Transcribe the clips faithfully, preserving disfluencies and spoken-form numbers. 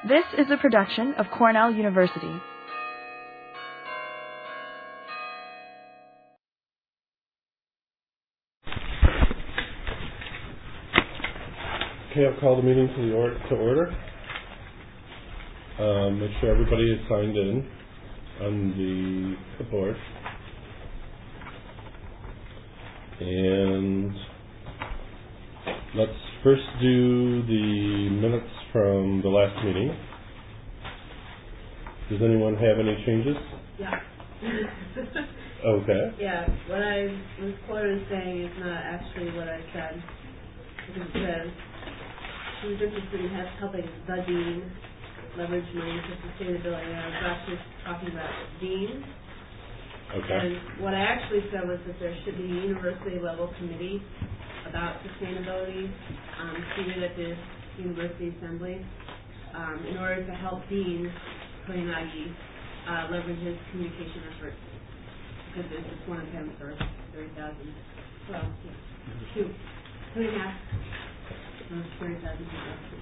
This is a production of Cornell University. Okay, I'll call the meeting to, the or to order. Um, make sure everybody is signed in on the, the board. And let's first do the minutes from the last meeting. Does anyone have any changes? Yeah. Okay. Yeah, what I was quoted saying is not actually what I said. Because it says, she was interested in help- helping the dean leverage money for sustainability. And I was actually talking about dean. Okay. And what I actually said was that there should be a university level committee about sustainability um, seated at the university assembly um, in order to help Dean Koyanagi uh, leverage his communication efforts. Because there's just one of him for thirty thousand. Well, yeah, two, two and a half. Almost thirty thousand people.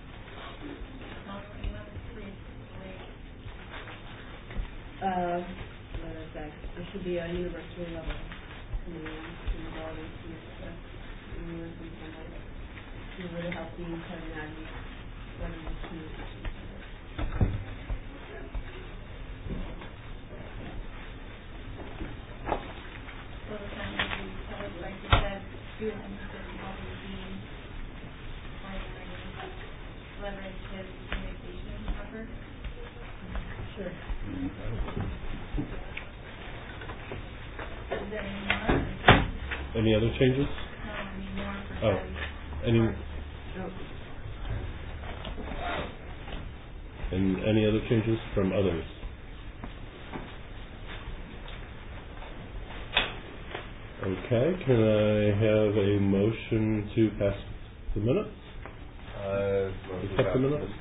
Uh, what did I say? There should be a university level sustainability in order to help Dean Koyanagi leverage his communication efforts. So the time would be, I would like to have student interested in helping Dean leverage his communication efforts. Sure. Is there any more? Any other changes? No, any more for Oh, that? any Oh. and any other changes from others? Okay, can I have a motion to pass the minutes? Uh, Accept the minutes?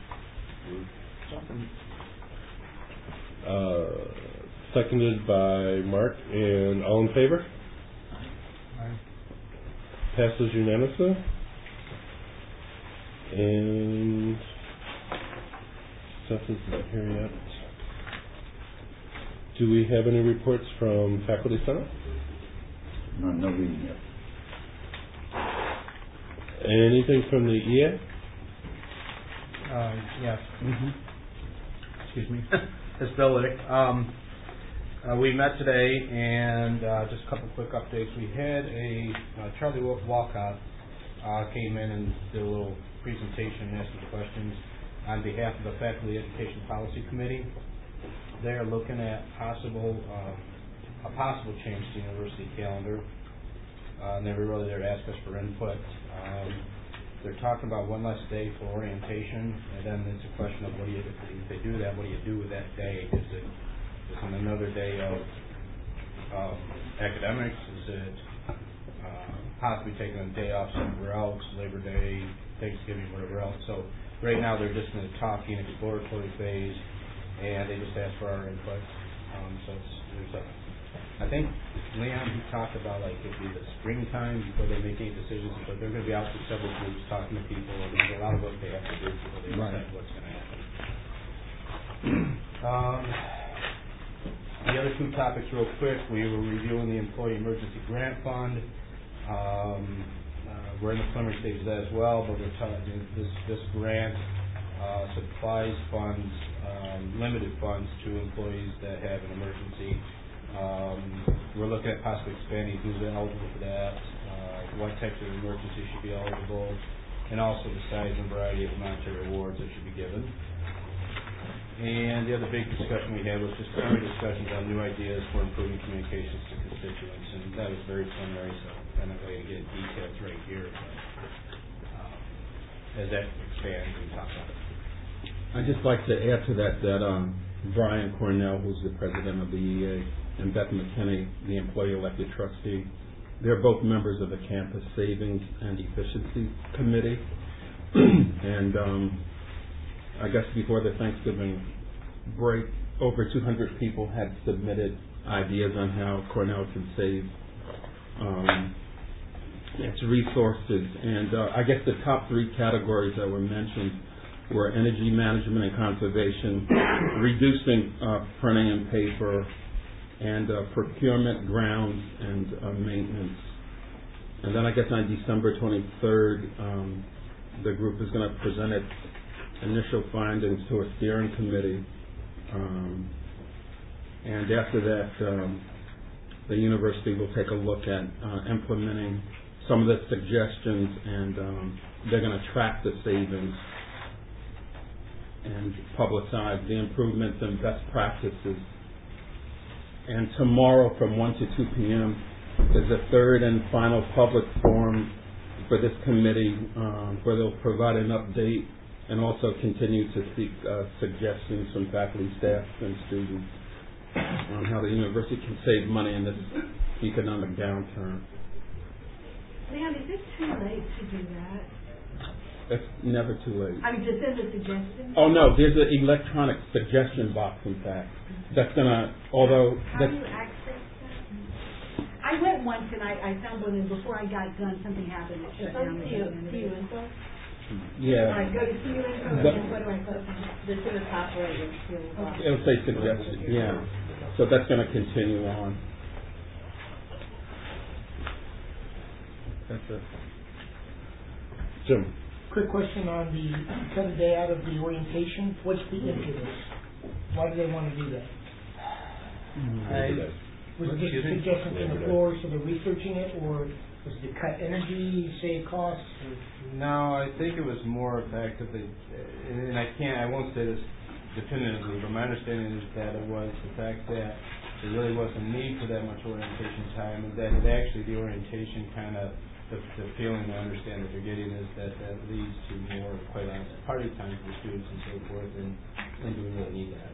Uh, seconded by Mark, and all in favor? Aye. Passes unanimously. And Seth is not here yet. Do we have any reports from Faculty Senate? No, no reading yet. Anything from the E A? Uh, yes. Mm-hmm. Excuse me. It's Bill Liddick. Um, uh, we met today, and uh, just a couple quick updates. We had a uh, Charlie Wolf Walcott uh, came in and did a little presentation and asked some questions on behalf of the Faculty Education Policy Committee. They are looking at possible uh, a possible change to the university calendar. Uh, and they were really there to ask us for input. Um, they're talking about one less day for orientation, and then it's a question of what do you, if they do that, what do you do with that day? Is it, is it another day of um, academics? Is it uh, possibly taking a day off somewhere else, Labor Day, Thanksgiving, whatever else? So right now they're just in the talking, exploratory phase, and they just asked for our input. Um, so it's, there's a I think Leon, he talked about like it'd be the springtime before they make any decisions, but they're going to be out to several groups talking to people, and there's a lot of work they have to do before they decide what's going to happen. um, the other two topics, real quick, we were reviewing the Employee Emergency Grant Fund. Um, uh, we're in the preliminary stage of that as well, but we're talking this this grant uh, supplies funds, um, limited funds to employees that have an emergency. Um, we're looking at possibly expanding who's eligible for that, uh, what types of emergencies should be eligible, and also the size and variety of monetary awards that should be given. And the other big discussion we had was just preliminary discussions on new ideas for improving communications to constituents, and that was very preliminary, so I'm not going to get details right here, but um, as that expands, we talk about it. I'd just like to add to that that um, Brian Cornell, who's the president of the E A, and Beth McKinney, the employee elected trustee, they're both members of the Campus Savings and Efficiency Committee. and um, I guess before the Thanksgiving break, over two hundred people had submitted ideas on how Cornell could save um, its resources. And uh, I guess the top three categories that were mentioned were energy management and conservation, reducing uh, printing and paper, and uh, procurement, grounds, and uh, maintenance. And then I guess on December twenty-third, um, the group is going to present its initial findings to a steering committee. Um, and after that, um, the university will take a look at uh, implementing some of the suggestions, and um, they're going to track the savings and publicize the improvements and best practices. And tomorrow from one to two p.m. is the third and final public forum for this committee, um, where they'll provide an update and also continue to seek uh, suggestions from faculty, staff, and students on how the university can save money in this economic downturn. Leon, is it too late to do that? It's never too late. I mean, to send a suggestion? Oh no, there's an electronic suggestion box, in fact, that's gonna, although How that's, do you access that? I went once and I, I found one, and before I got done, something happened. It shut down. See you, see you info. yeah, All right, go to see you info, The- and what do I click on? Just to the top right is see you info. it'll say suggestion, yeah. So that's gonna continue on. That's it. Jim? Quick question on the, cut a day out of the orientation. What's the impetus? Why do they want to do that? I- Was it just a suggestion from the floor, so they're researching it, or was it to cut energy, save costs? Or? No, I think it was more of fact that they, and I can't, I won't say this definitively, but my understanding is that it was the fact that there really wasn't need for that much orientation time, and that it actually, the orientation kind of, the, the feeling I understand that they're getting is that that leads to more, quite honestly, party time for students and so forth, and, and do we really need that?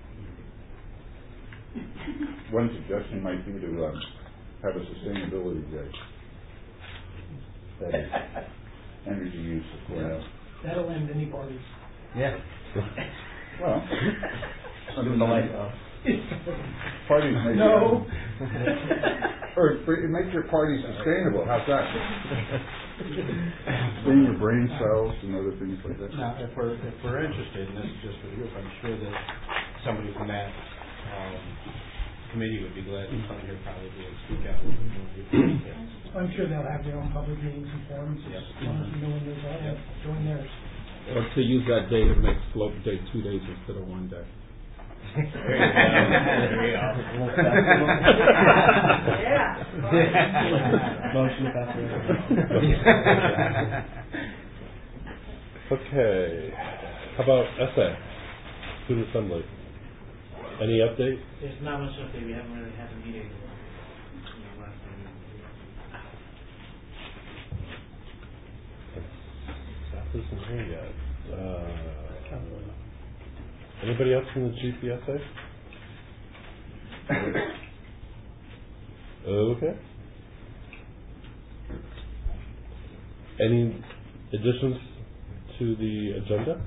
One suggestion might be to um, have a sustainability day. That is energy use, of course. That'll end any parties. Yeah. Well, under the light off. Parties make No. or it makes your party sustainable. How's that? Clean your brain cells and other things like that. Now, if we're, if we're interested, and this is just for the group, I'm sure that somebody from that um, committee would be glad to come here probably and speak out. I'm sure they'll have their own public meetings and forums. Yep. As long as you know when those are, Yep. join theirs. Or to use that day to make slope day two days instead of one day. There you go. There you go. Yeah. Motion Okay. How about S A? Student Assembly. Any update? There's not much update. We haven't really had a meeting. You know, last time. Staff isn't here yet. Uh, anybody else from the G P S A? Okay. Any additions to the agenda?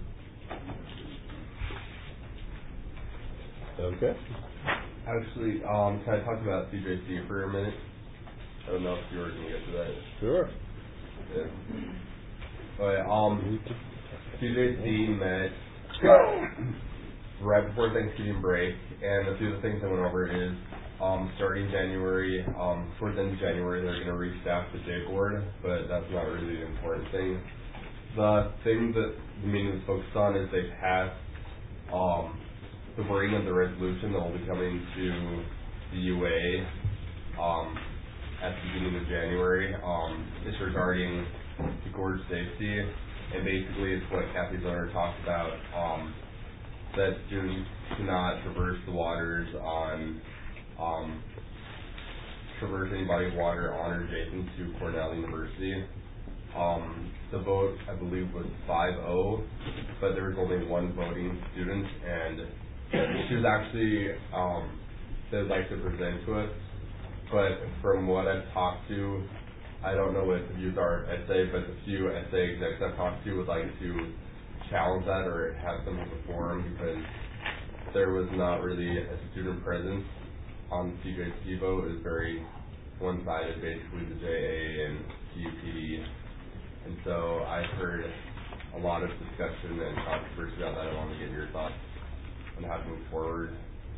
Okay. Actually, um, can I talk about C J C for a minute? I don't know if you were going to get to that. Sure. Yeah. But, um, C J C met right before Thanksgiving break, and a few of the things I went over is, um, starting January, um, towards the end of January, they're going to restaff the J board, but that's not really the important thing. The thing that the meeting was focused on is they passed, um, the wording of the resolution that will be coming to the U A um, at the beginning of January. Um, it's regarding the gorge safety, and basically it's what Kathy Zoner talked about, um, that students cannot traverse the waters on, um, traverse any body of water on or adjacent to Cornell University. Um, the vote, I believe, was five oh, but there was only one voting student, and she was actually, um, they'd like to present to us, but from what I've talked to, I don't know what the views are of S A, but the few S A execs I've talked to would like to challenge that or have some of the forum, because there was not really a student presence on the C J C vote. It was very one-sided, basically the J A and C U P D. And so I've heard a a lot of discussion and controversy about that. I wanted to get your thoughts on how to move forward.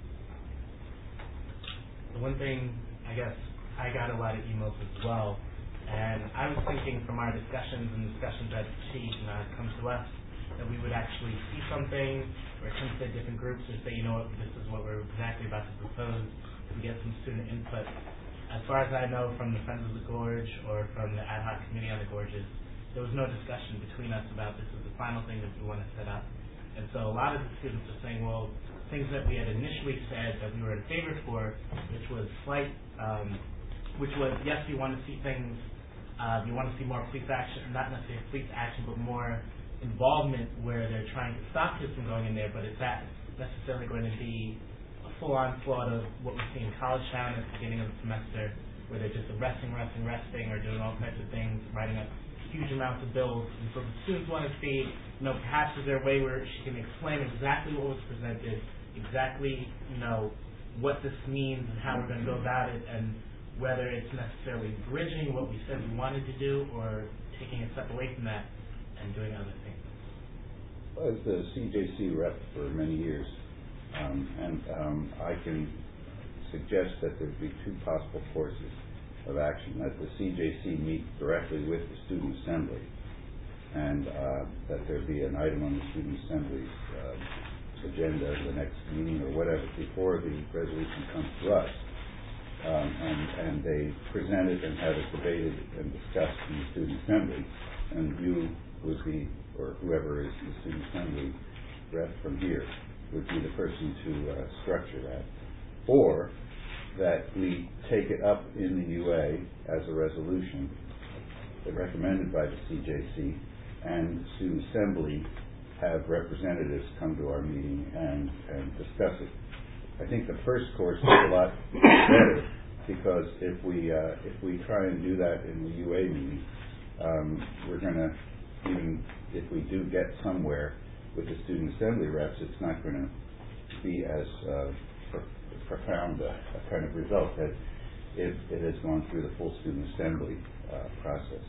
The one thing, I guess, I got a lot of emails as well, and I was thinking from our discussions and discussions that she uh, comes to us, that we would actually see something, or come to different groups and say, you know what, this is what we're exactly about to propose, to get some student input. As far as I know from the Friends of the Gorge or from the ad hoc committee on the gorges, there was no discussion between us about this is the final thing that we want to set up. And so a lot of the students are saying, well, things that we had initially said that we were in favor for, which was slight, um, which was, yes, you want to see things, uh, you want to see more police action, not necessarily police action, but more involvement where they're trying to stop kids from going in there, but it's not necessarily going to be a full onslaught of what we see in College Town at the beginning of the semester, where they're just arresting, arresting, arresting, or doing all types of things, writing up huge amounts of bills. And so the students want to see, you know, perhaps is there a way where she can explain exactly what was presented, exactly, you know, what this means and how we're going to go about it, and whether it's necessarily bridging what we said we wanted to do or taking a step away from that and doing other things. Well, as the C J C rep for many years, um, and um, I can suggest that there would be two possible courses of action, that the C J C meet directly with the Student Assembly, and uh, that there be an item on the Student Assembly's uh, agenda the next meeting or whatever before the resolution comes to us, um, and, and they present it and have it debated and discussed in the Student Assembly, and you would be, or whoever is the Student Assembly rep from here, would be the person to uh, structure that. Or that we take it up in the U A as a resolution recommended by the C J C, and the Student Assembly have representatives come to our meeting and, and discuss it. I think the first course is a lot better, because if we uh, if we try and do that in the U A meeting, um, we're going to, even if we do get somewhere with the Student Assembly reps, it's not going to be as uh, profound a, a kind of result that if it has gone through the full Student Assembly uh, process.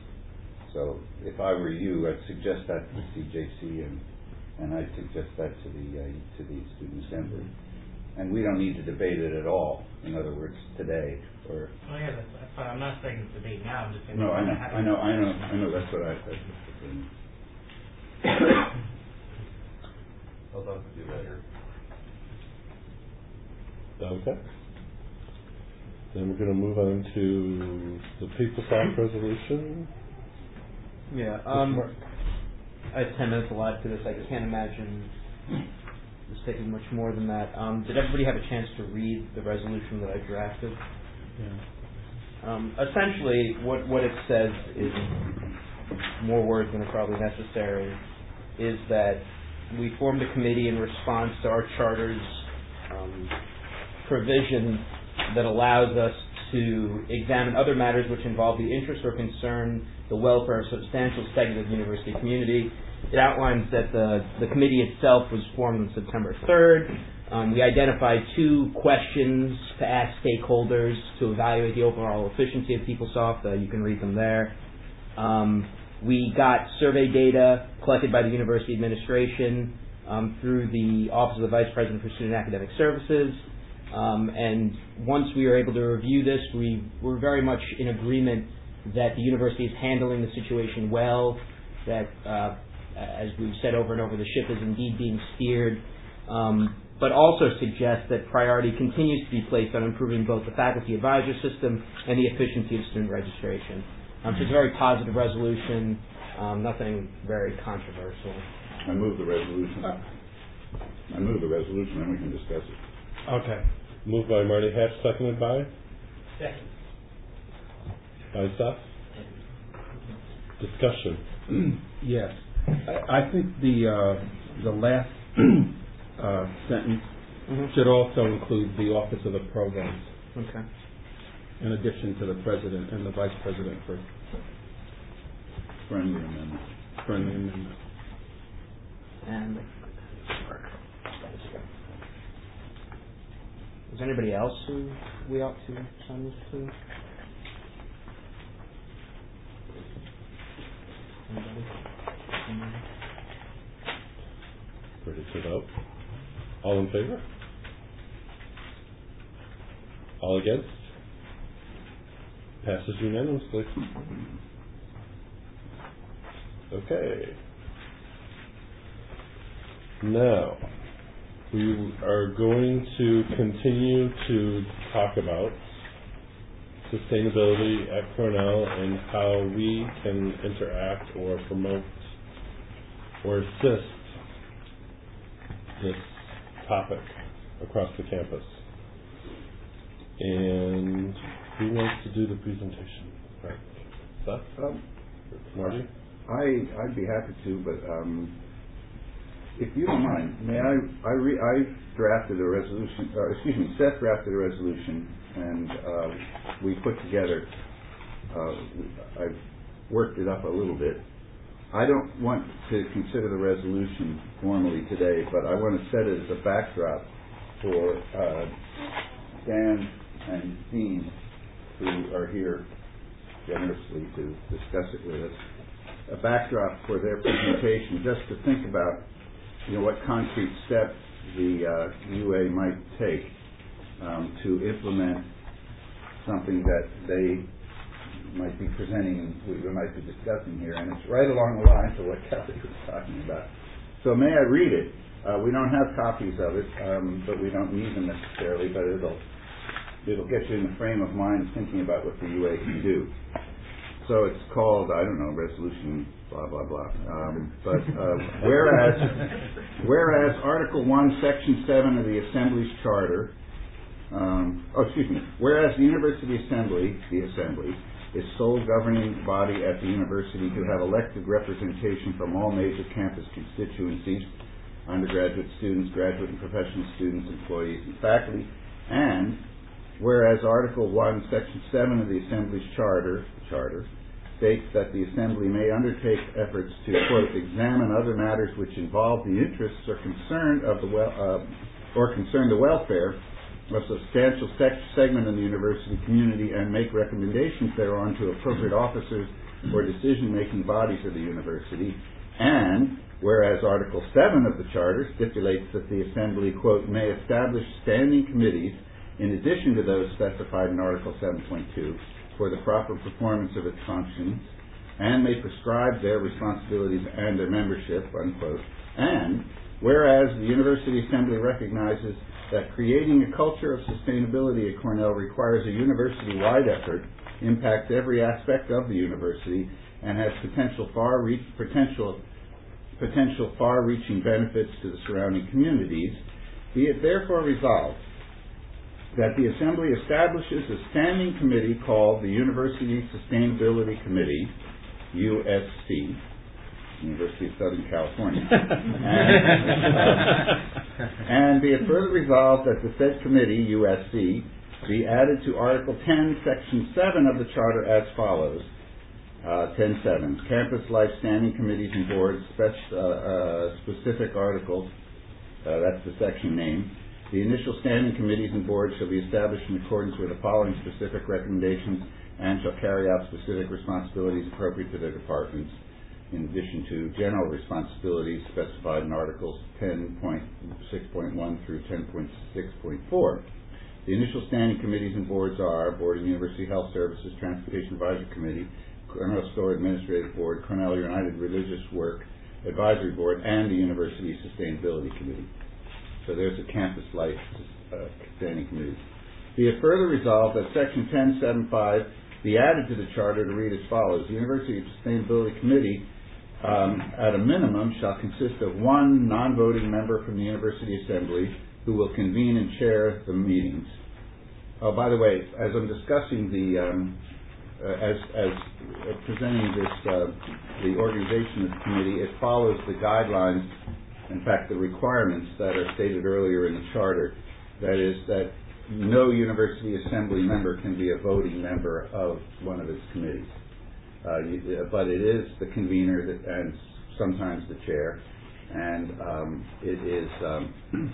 So if I were you, I'd suggest that to the C J C, and and I'd suggest that to the uh, to the Student Assembly. And we don't need to debate it at all. In other words, today or. Oh yeah, that's, that's fine. I'm not saying it's debate now. I'm just saying. No, I know, I know, I know, I know. That's what I. That's the thing. I'll talk to you later. Okay. Then we're going to move on to the PeopleSoft resolution. Yeah. Um, I have ten minutes allotted to this. I can't imagine this taking much more than that. Um, did everybody have a chance to read the resolution that I drafted? Yeah. Um, essentially, what what it says is more words than are probably necessary. Is that we formed a committee in response to our charter's um, provision that allows us to examine other matters which involve the interest or concern the welfare of a substantial segment of the university community. It outlines that the, the committee itself was formed on September third. Um, we identified two questions to ask stakeholders to evaluate the overall efficiency of PeopleSoft. Uh, you can read them there. Um, we got survey data collected by the university administration um, through the Office of the Vice President for Student Academic Services. Um, and once we were able to review this, we were very much in agreement that the university is handling the situation well, that, uh, as we've said over and over, the ship is indeed being steered, um, but also suggest that priority continues to be placed on improving both the faculty advisor system and the efficiency of student registration. Um, so it's a very positive resolution, um, nothing very controversial. I move the resolution. I move the resolution, then we can discuss it. Okay. Moved by Marty Hatch, seconded by? Second. By Seth? Discussion. Yes. I, I think the uh, the last uh, sentence mm-hmm. should also include the Office of the Provost. Okay. In addition to the President and the Vice President for friendly amendment. Friendly amendment. And is there anybody else who we ought to send this to? Anybody? to vote. All in favor? All against? Passes unanimously. Okay. Now, we are going to continue to talk about sustainability at Cornell and how we can interact or promote or assist this topic across the campus. And who wants to do the presentation? Right. Seth? Um, Marty? I, I'd be happy to, but um, if you don't mind, may I, I, re, I drafted a resolution, uh, excuse me, Seth drafted a resolution, and uh, we put together, uh, I've worked it up a little bit. I don't want to consider the resolution formally today, but I want to set it as a backdrop for uh, Dan and Dean, who are here generously to discuss it with us, a backdrop for their presentation, just to think about, you know, what concrete steps the uh, U A might take um, to implement something that they might be presenting and we might be discussing here. And it's right along the lines of what Kelly was talking about. So may I read it? Uh, we don't have copies of it, um, but we don't need them necessarily, but it'll it'll get you in the frame of mind thinking about what the U A can do. So it's called, I don't know, resolution blah, blah, blah. Um, but uh, whereas, whereas Article one, Section seven of the Assembly's Charter, um, oh, excuse me, whereas the University Assembly, the Assembly, is sole governing body at the university to have elected representation from all major campus constituencies, undergraduate students, graduate and professional students, employees, and faculty, and whereas Article one, Section seven of the Assembly's Charter, Charter states that the Assembly may undertake efforts to, quote, examine other matters which involve the interests or concern of the well, uh, or concern the welfare of a substantial sec- segment of the university community and make recommendations thereon to appropriate officers or decision-making bodies of the university. And whereas Article seven of the Charter stipulates that the Assembly, quote, may establish standing committees in addition to those specified in Article seven point two for the proper performance of its functions, and may prescribe their responsibilities and their membership, unquote. And whereas the University Assembly recognizes that creating a culture of sustainability at Cornell requires a university-wide effort, impacts every aspect of the university, and has potential far-reach, potential, potential far-reaching benefits to the surrounding communities, be it therefore resolved that the Assembly establishes a standing committee called the University Sustainability Committee, U S C, University of Southern California, and, uh, and be it further resolved that the said committee, U S C, be added to Article ten, Section seven of the Charter as follows. Uh, ten seven, Campus Life Standing Committees and Boards, spec- uh, uh, specific articles, uh, that's the section name. The initial standing committees and boards shall be established in accordance with the following specific recommendations and shall carry out specific responsibilities appropriate to their departments, in addition to general responsibilities specified in Articles ten point six point one through ten point six point four. The initial standing committees and boards are Board of University Health Services, Transportation Advisory Committee, Cornell Store Administrative Board, Cornell United Religious Work Advisory Board, and the University Sustainability Committee. So there's a campus life uh, standing committee. Be it further resolved that Section ten seventy-five be added to the Charter to read as follows. The University Sustainability Committee, um, at a minimum, shall consist of one non-voting member from the University Assembly who will convene and chair the meetings. Oh, by the way, as I'm discussing the, um, uh, as, as uh, presenting this, uh, the organization of the committee, it follows the guidelines, in fact, the requirements that are stated earlier in the Charter. That is that no University Assembly member can be a voting member of one of its committees. Uh, you, but it is the convener that, and sometimes the chair, and um, it is um,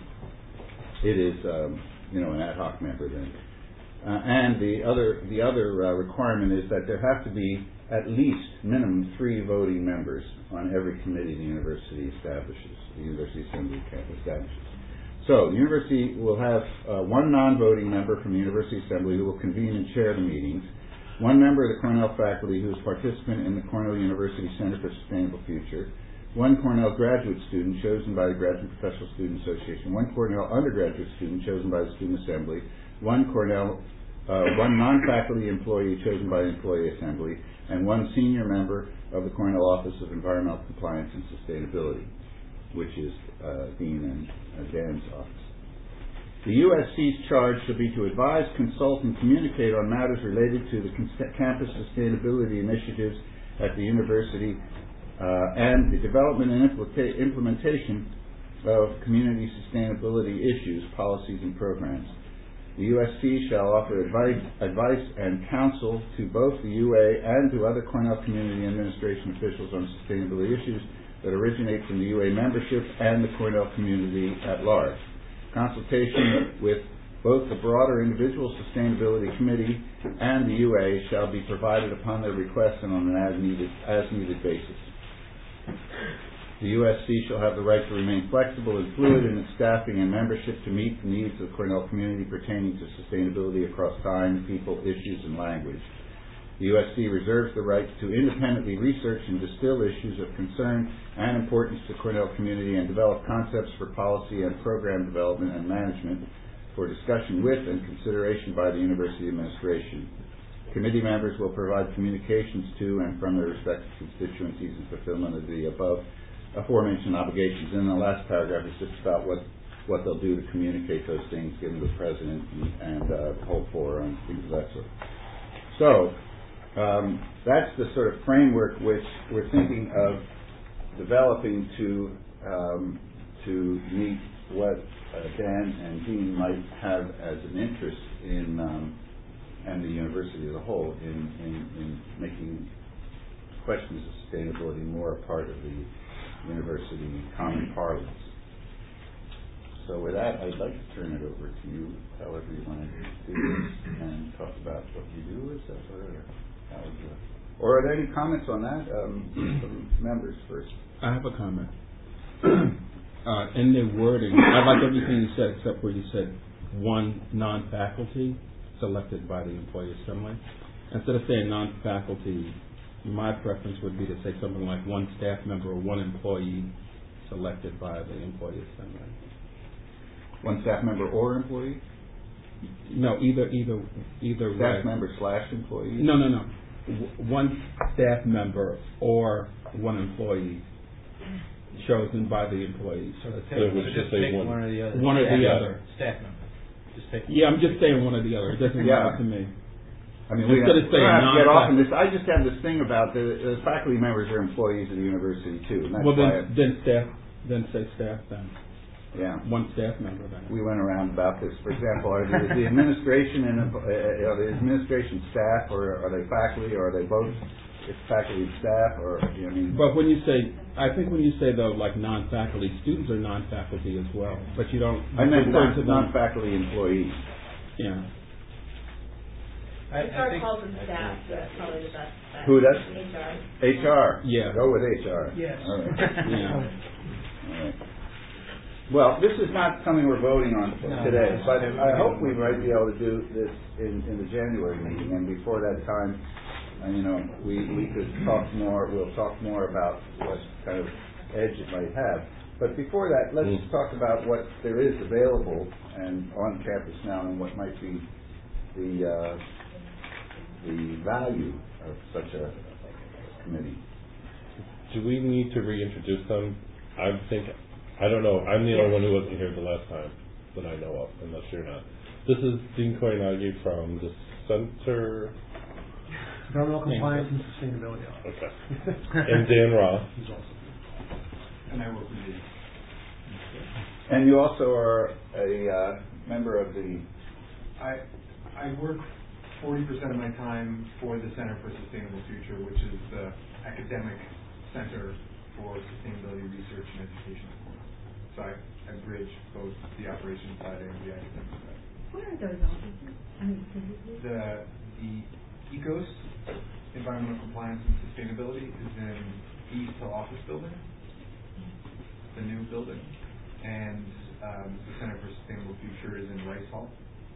it is um, you know an ad hoc member then. Uh, and the other the other uh, requirement is that there have to be at least minimum three voting members on every committee the university establishes, the University Assembly establishes. So the university will have uh, one non-voting member from the University Assembly who will convene and chair the meetings, one member of the Cornell faculty who is participant in the Cornell University Center for Sustainable Future, one Cornell graduate student chosen by the Graduate Professional Student Association, one Cornell undergraduate student chosen by the Student Assembly, one Cornell, uh, one non-faculty employee chosen by the Employee Assembly, and one senior member of the Cornell Office of Environmental Compliance and Sustainability, which is uh, Dean and uh, Dan's office. The U S C's charge shall be to advise, consult, and communicate on matters related to the cons- campus sustainability initiatives at the university uh, and the development and implica- implementation of community sustainability issues, policies, and programs. The U S C shall offer advice, advice and counsel to both the U A and to other Cornell Community Administration officials on sustainability issues that originate from the U A membership and the Cornell community at large. Consultation with both the broader individual sustainability committee and the U A shall be provided upon their request and on an as-needed, as-needed basis. The U S C shall have the right to remain flexible and fluid in its staffing and membership to meet the needs of the Cornell community pertaining to sustainability across time, people, issues, and language. The U S C reserves the right to independently research and distill issues of concern and importance to the Cornell community and develop concepts for policy and program development and management for discussion with and consideration by the university administration. Committee members will provide communications to and from their respective constituencies in fulfillment of the above aforementioned obligations. And the last paragraph is just about what, what they'll do to communicate those things, given the president and, and uh, hold for and things of that sort. So um, that's the sort of framework which we're thinking of developing to um, to meet what uh, Dan and Dean might have as an interest in, um, and the university as a whole, in, in, in making questions of sustainability more a part of the university common parlance. So with that, I'd like to turn it over to you, however you want to do this, and talk about what you do. Is that or how would you? Or are there any comments on that um, from members first? I have a comment. uh, in the wording, I like everything you said except where you said one non-faculty selected by the employee assembly. Instead of saying non-faculty, my preference would be to say something like one staff member or one employee selected by the employee assembly. One staff member or employee? No, either either either staff way. member slash employee? No, no, no. W- one staff member or one employee chosen by the employees. So, the So it was just say one. one or the other. One or the Staff- other. Staff member. Just pick Yeah, I'm just saying one or the other. It doesn't Yeah. matter to me. I mean, we Instead have, of saying we have to get off on non-fac- this. I just have this thing about the, the faculty members are employees of the university too. And that's Well, why then, then staff, then say staff then. yeah, One staff member then. we went around about this. For example, are the, the administration and uh, uh, are the administration staff, or are they faculty, or are they both? It's faculty and staff, or you know, I mean. But when you say, I think when you say though, like non-faculty, students are non-faculty as well. But you don't. I meant refer non, to them- non-faculty employees. Yeah. I, H I R think calls them staff, so that's probably the best bet. Who does? H R. H R. Yeah. Go with H R. Yes. All right. Yeah. All right. Well, this is not something we're voting on No. today, but I hope we might be able to do this in, in the January meeting, and before that time, uh, you know, we, we could talk more, we'll talk more about what kind of edge it might have. But before that, let's Mm. talk about what there is available and on campus now, and what might be the, uh, the value of such a committee. Do we need to reintroduce them? I think, I don't know, I'm the only one who wasn't here the last time that I know of, unless you're not. This is Dean Koyanagi from the Center. Environmental compliance and sustainability. Okay. And Dan Roth. He's also. And I work with you. And you also are a uh, member of the. I I work forty percent of my time for the Center for Sustainable Future, which is the academic center for sustainability research and education. So I, I bridge both the operations side and the academic side. Where are those offices? I mean, physically? The the ECOS environmental compliance and sustainability is in East Hill Office Building, the new building, and um, the Center for Sustainable Future is in Rice Hall.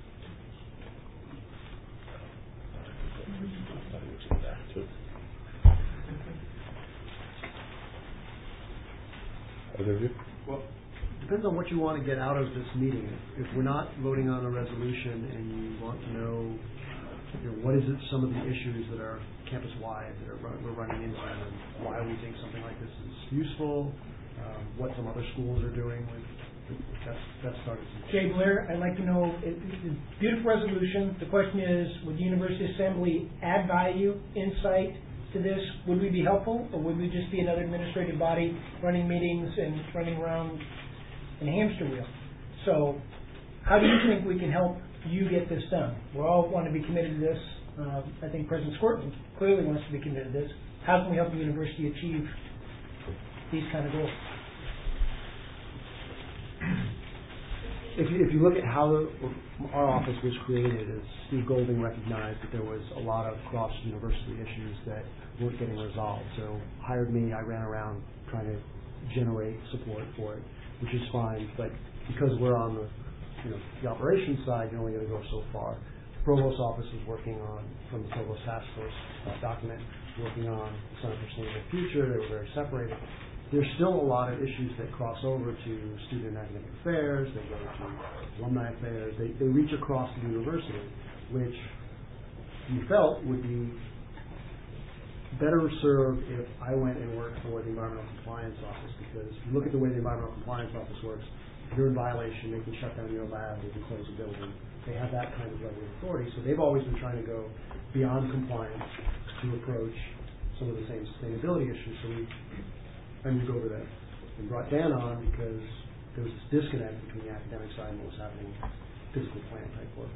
Other of you? Well, depends on what you want to get out of this meeting. If, if we're not voting on a resolution and you want to know, you know, what is it, some of the issues that are campus-wide that are run, we're running into, and why we think something like this is useful, um, what some other schools are doing. That's that started. Jay Blair, I'd like to know, it, it, beautiful resolution. The question is, would the University Assembly add value, insight to this? Would we be helpful, or would we just be another administrative body running meetings and running around in a hamster wheel? So, how do you think we can help you get this done? We all want to be committed to this. Uh, I think President Squirtman clearly wants to be committed to this. How can we help the university achieve these kind of goals? If you, if you look at how the, our office was created, as Steve Golding recognized that there was a lot of cross-university issues that weren't getting resolved. So hired me, I ran around trying to generate support for it, which is fine, but because we're on the, you know, the operations side, you're only going to go so far. The Provost office is working on, from the Provost Task Force uh, document, working on the Center for Sustainable Future. They were very separated. There's still a lot of issues that cross over to student and academic affairs, they go to alumni affairs, they, they reach across the university, which we felt would be better served if I went and worked for the Environmental Compliance Office, because if you look at the way the Environmental Compliance Office works, if you're in violation, they can shut down your lab, they can close a building. They have that kind of level of authority, so they've always been trying to go beyond compliance to approach some of the same sustainability issues. So we I moved over there and brought Dan on because there was this disconnect between the academic side and what was happening physical plant type work.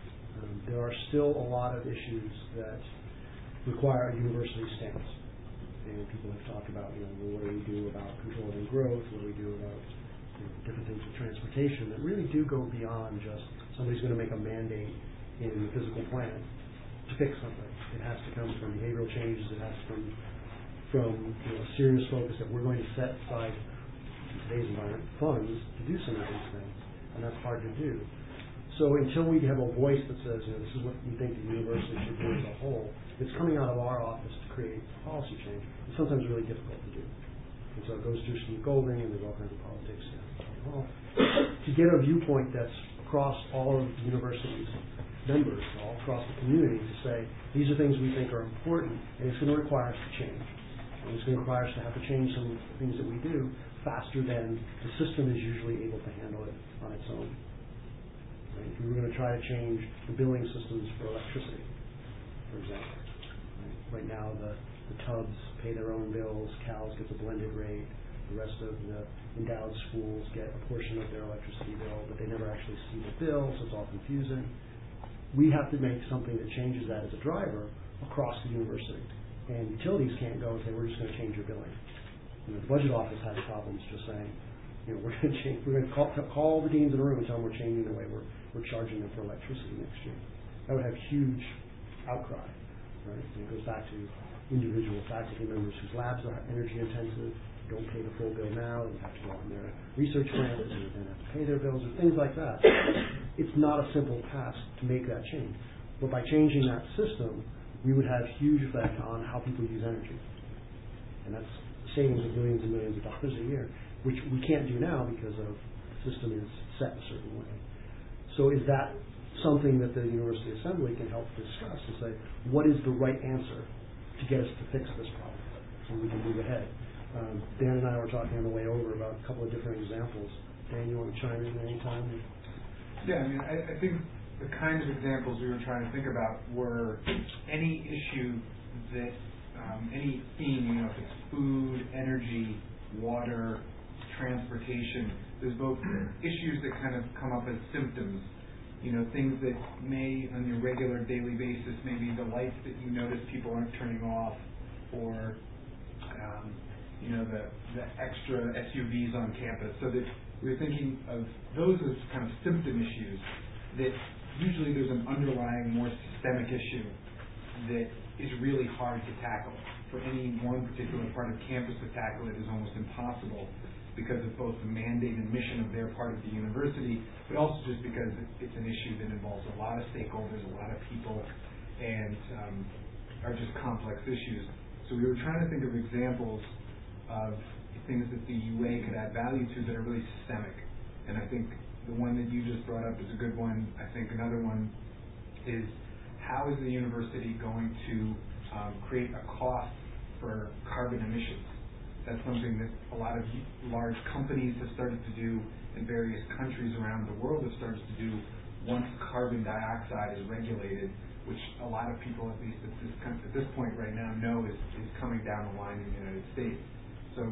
Um, there are still a lot of issues that require a university stance. And people have talked about, you know, well, what do we do about controlling growth? What do we do about, you know, different things with transportation that really do go beyond just somebody's going to make a mandate in the physical plant to fix something. It has to come from behavioral changes. It has to come from, you know, a serious focus that we're going to set aside in today's environment funds to do some of these things, and that's hard to do. So until we have a voice that says, you know, this is what we think the university should do as a whole, it's coming out of our office to create policy change. It's sometimes really difficult to do. And so it goes through Steve Golding, and there's all kinds of politics involved. To get a viewpoint that's across all of the university's members, all across the community, to say, these are things we think are important, and it's going to require us to change. And it's going to require us to have to change some things that we do faster than the system is usually able to handle it on its own. Right? If we were going to try to change the billing systems for electricity, for example. Right, right now, the, the Tubs pay their own bills, Cal's gets a blended rate, the rest of the endowed schools get a portion of their electricity bill, but they never actually see the bill, so it's all confusing. We have to make something that changes that as a driver across the university. And utilities can't go and say, we're just going to change your billing. You know, the budget office has problems just saying, you know, we're going to change, we're going to call, call the deans in the room and tell them we're changing the way we're, we're charging them for electricity next year. That would have huge outcry, right? And it goes back to individual faculty members whose labs are energy intensive, don't pay the full bill now, they have to go on their research grants, and then have to pay their bills, or things like that. It's not a simple task to make that change. But by changing that system, we would have huge effect on how people use energy. And that's savings of millions and millions of dollars a year, which we can't do now because of the system is set a certain way. So is that something that the University Assembly can help discuss and say, what is the right answer to get us to fix this problem so we can move ahead? Um, Dan and I were talking on the way over about a couple of different examples. Dan, you want to chime in anytime? Yeah, I mean, I, I think the kinds of examples we were trying to think about were any issue that, um, any theme, you know, if it's food, energy, water, transportation, there's both issues that kind of come up as symptoms, you know, things that may, on your regular daily basis, maybe the lights that you notice people aren't turning off, or, um, you know, the, the extra S U Vs on campus. So that we were thinking of those as kind of symptom issues that usually there's an underlying, more systemic issue that is really hard to tackle. For any one particular part of campus to tackle it is almost impossible because of both the mandate and mission of their part of the university, but also just because it's an issue that involves a lot of stakeholders, a lot of people, and um, are just complex issues. So we were trying to think of examples of things that the U A could add value to that are really systemic. And I think the one that you just brought up is a good one. I think another one is, how is the university going to um, create a cost for carbon emissions? That's something that a lot of large companies have started to do, and various countries around the world have started to do once carbon dioxide is regulated, which a lot of people, at least at this, at this point right now, know is, is coming down the line in the United States. So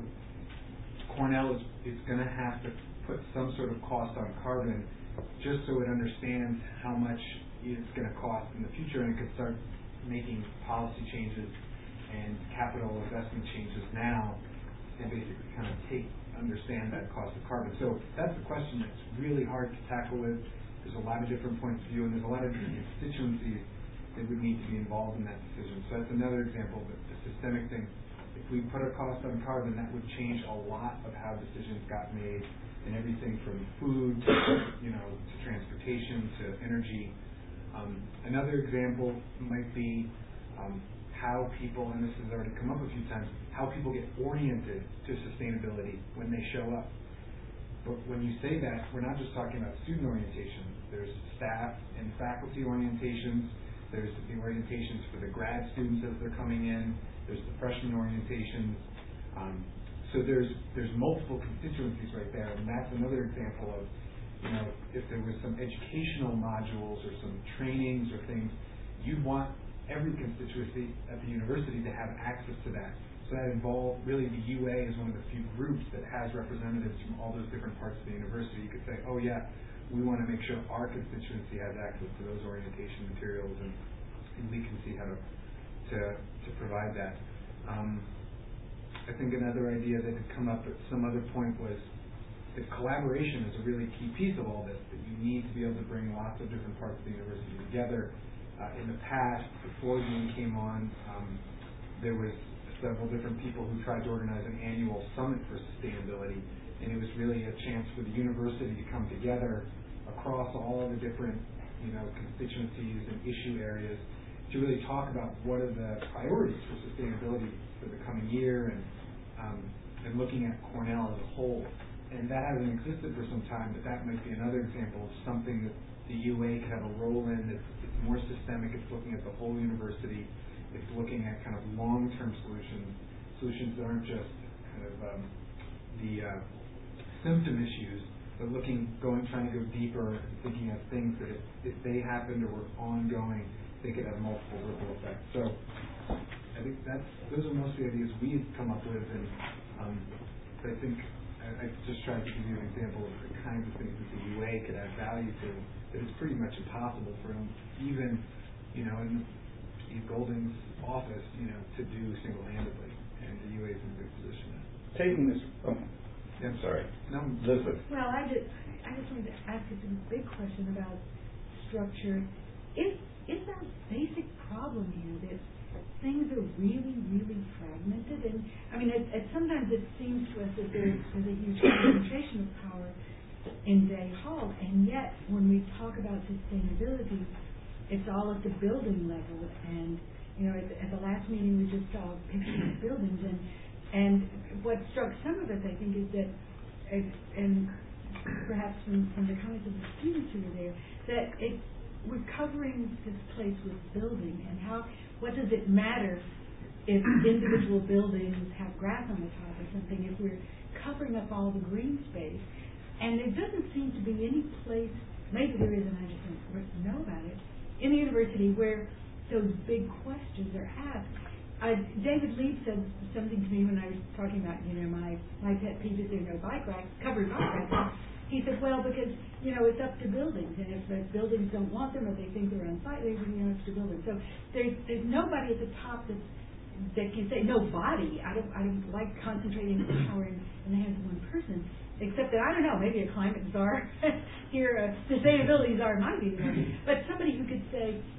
Cornell is, is going to have to put some sort of cost on carbon just so it understands how much it's going to cost in the future, and it could start making policy changes and capital investment changes now and basically kind of take, understand that cost of carbon. So that's a question that's really hard to tackle with. There's a lot of different points of view, and there's a lot of different constituencies that would need to be involved in that decision. So that's another example of the systemic thing. If we put a cost on carbon, that would change a lot of how decisions got made, and everything from food to, you know, to transportation to energy. Um, another example might be um, how people, and this has already come up a few times, how people get oriented to sustainability when they show up. But when you say that, we're not just talking about student orientation. There's staff and faculty orientations. There's the orientations for the grad students as they're coming in. There's the freshman orientations. Um, so there's there's multiple constituencies right there, and that's another example of, you know, if there was some educational modules or some trainings or things, you'd want every constituency at the university to have access to that. So that involved, really the U A is one of the few groups that has representatives from all those different parts of the university. You could say, oh yeah, we want to make sure our constituency has access to those orientation materials, and, and we can see how to to, to provide that. Um, I think another idea that had come up at some other point was that collaboration is a really key piece of all this, that you need to be able to bring lots of different parts of the university together. Uh, in the past, before Dean came on, um, there was several different people who tried to organize an annual summit for sustainability, and it was really a chance for the university to come together across all of the different, you know, constituencies and issue areas to really talk about what are the priorities for sustainability for the coming year, and um, and looking at Cornell as a whole. And that hasn't existed for some time, but that might be another example of something that the U A could have a role in. It's, it's more systemic. It's looking at the whole university. It's looking at kind of long-term solutions, solutions that aren't just kind of um, the uh, symptom issues, but looking, going, trying to go deeper, and thinking of things that if, if they happened or were ongoing, they could have multiple ripple effects. So I think that's those are most of the ideas we've come up with, and um, I think I, I just tried to give you an example of the kinds of things that the U A could add value to. That it's pretty much impossible for them, even, you know, in Steve Golding's office, you know, to do single-handedly, and the U A is in a good position. Taking this, oh, yeah, I'm sorry, no, Elizabeth. Well, I just, I just wanted to ask you some big question about structure. Is is there a basic problem here that things are really, really fragmented? And I mean, it, it, sometimes it seems to us that there's, there's a huge concentration of power in Day Hall, and yet when we talk about sustainability, it's all at the building level. And you know, at, at the last meeting, we just saw pictures of buildings, and and what struck some of us, I think, is that, and perhaps from, from the comments of the students who were there, that it we're covering this place with building, and how what does it matter if individual buildings have grass on the top or something, if we're covering up all the green space? And there doesn't seem to be any place, maybe there is and I just don't know about it, in the university where those big questions are asked. Uh, David Lee said something to me when I was talking about, you know, my, my pet peeve is there are no bike racks, covered bike racks. He said, well, because, you know, it's up to buildings, and if the buildings don't want them or they think they're unsightly, then, you know, it's to buildings. So there's, there's nobody at the top that's, that can say, nobody. I don't, I don't like concentrating power in, in the hands of one person. Except that, I don't know, maybe a climate czar here, a sustainability czar might be there. But somebody who could say,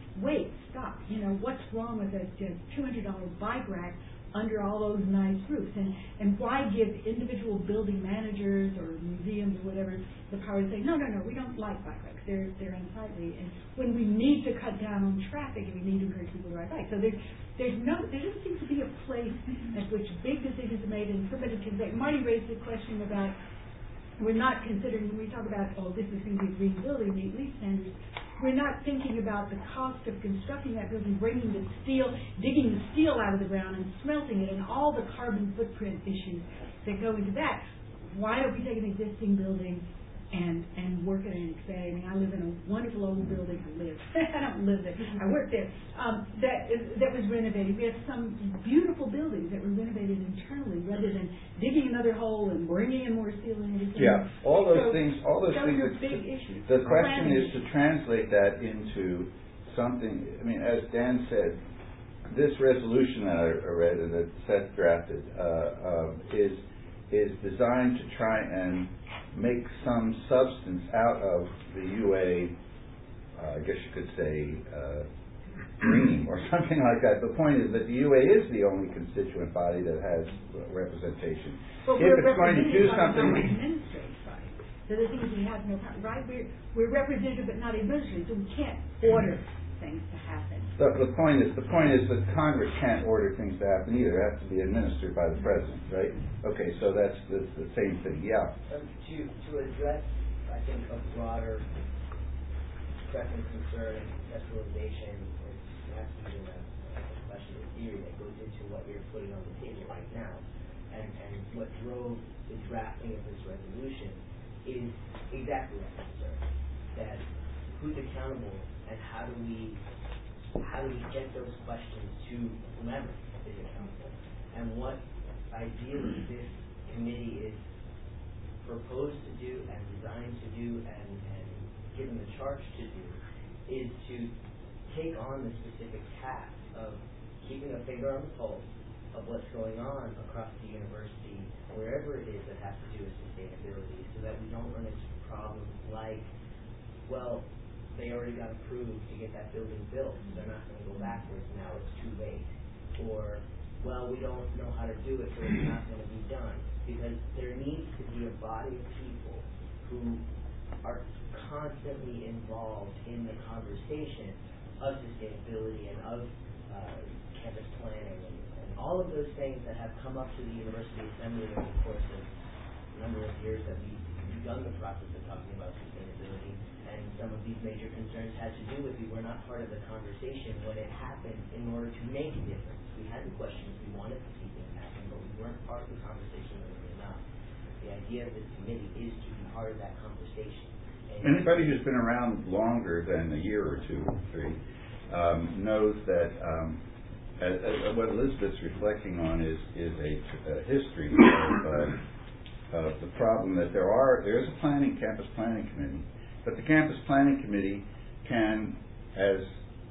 wait, stop, you know, what's wrong with a two hundred dollar bike rack under all those nice roofs? And, and why give individual building managers or museums or whatever the power to say, no, no, no, we don't like bike racks, they're, they're unsightly. And when we need to cut down on traffic and we need to encourage people to ride bikes. So there's, there's no, there doesn't seem to be a place at which big decisions are made and somebody can say, Marty raised a question about, we're not considering, when we talk about, oh, this is going to be a green building, meet lease standards, we're not thinking about the cost of constructing that building, bringing the steel, digging the steel out of the ground and smelting it, and all the carbon footprint issues that go into that. Why don't we take an existing building and and work it and expand? I mean, I live in a wonderful old building. I live. I don't live there. I work there. Um, that is, that was renovated. We have some beautiful buildings that were renovated internally, rather than digging another hole and bringing in more steel and everything. Yeah, all those so, things. All those, those things. are big issues. The question Planning. is to translate that into something. I mean, as Dan said, this resolution that I read and that Seth drafted uh, uh, is is designed to try and make some substance out of the U A, uh, I guess you could say, uh, dream or something like that. The point is that the U A is the only constituent body that has representation. But if we're it's going to do something, administrative body. So the thing is, we have no right. We're we're representative but not administrative, so we can't order things to happen. The, the point is, the point is that Congress can't order things to happen either. It has to be administered by the president, right? Okay, so that's the, the same thing. Yeah. Um, to to address, I think, a broader preference, concern, and conceptualization, or perhaps even a, a question of theory that goes into what you're putting on the table right now, and and what drove the drafting of this resolution is exactly that concern: that who's accountable and how do we how do we get those questions to whomever is accountable, and what ideally this committee is proposed to do and designed to do and, and given the charge to do is to take on the specific task of keeping a finger on the pulse of what's going on across the university, wherever it is that has to do with sustainability, so that we don't run into problems like, well, they already got approved to get that building built, so they're not going to go backwards now, it's too late. Or, well, we don't know how to do it, so it's not going to be done. Because there needs to be a body of people who are constantly involved in the conversation of sustainability and of uh, campus planning and, and all of those things that have come up to the University Assembly over the course of a number of years that we've begun the process of talking about sustainability. And some of these major concerns had to do with we were not part of the conversation when it happened in order to make a difference. We had the questions, we wanted to see things happen, but we weren't part of the conversation early enough. The idea of this committee is to be part of that conversation. And anybody who's been around longer than a year or two or three um, knows that um, as, as what Elizabeth's reflecting on is, is a, a history of, uh, of the problem that there are, there is a planning, campus planning committee. But the campus planning committee can, as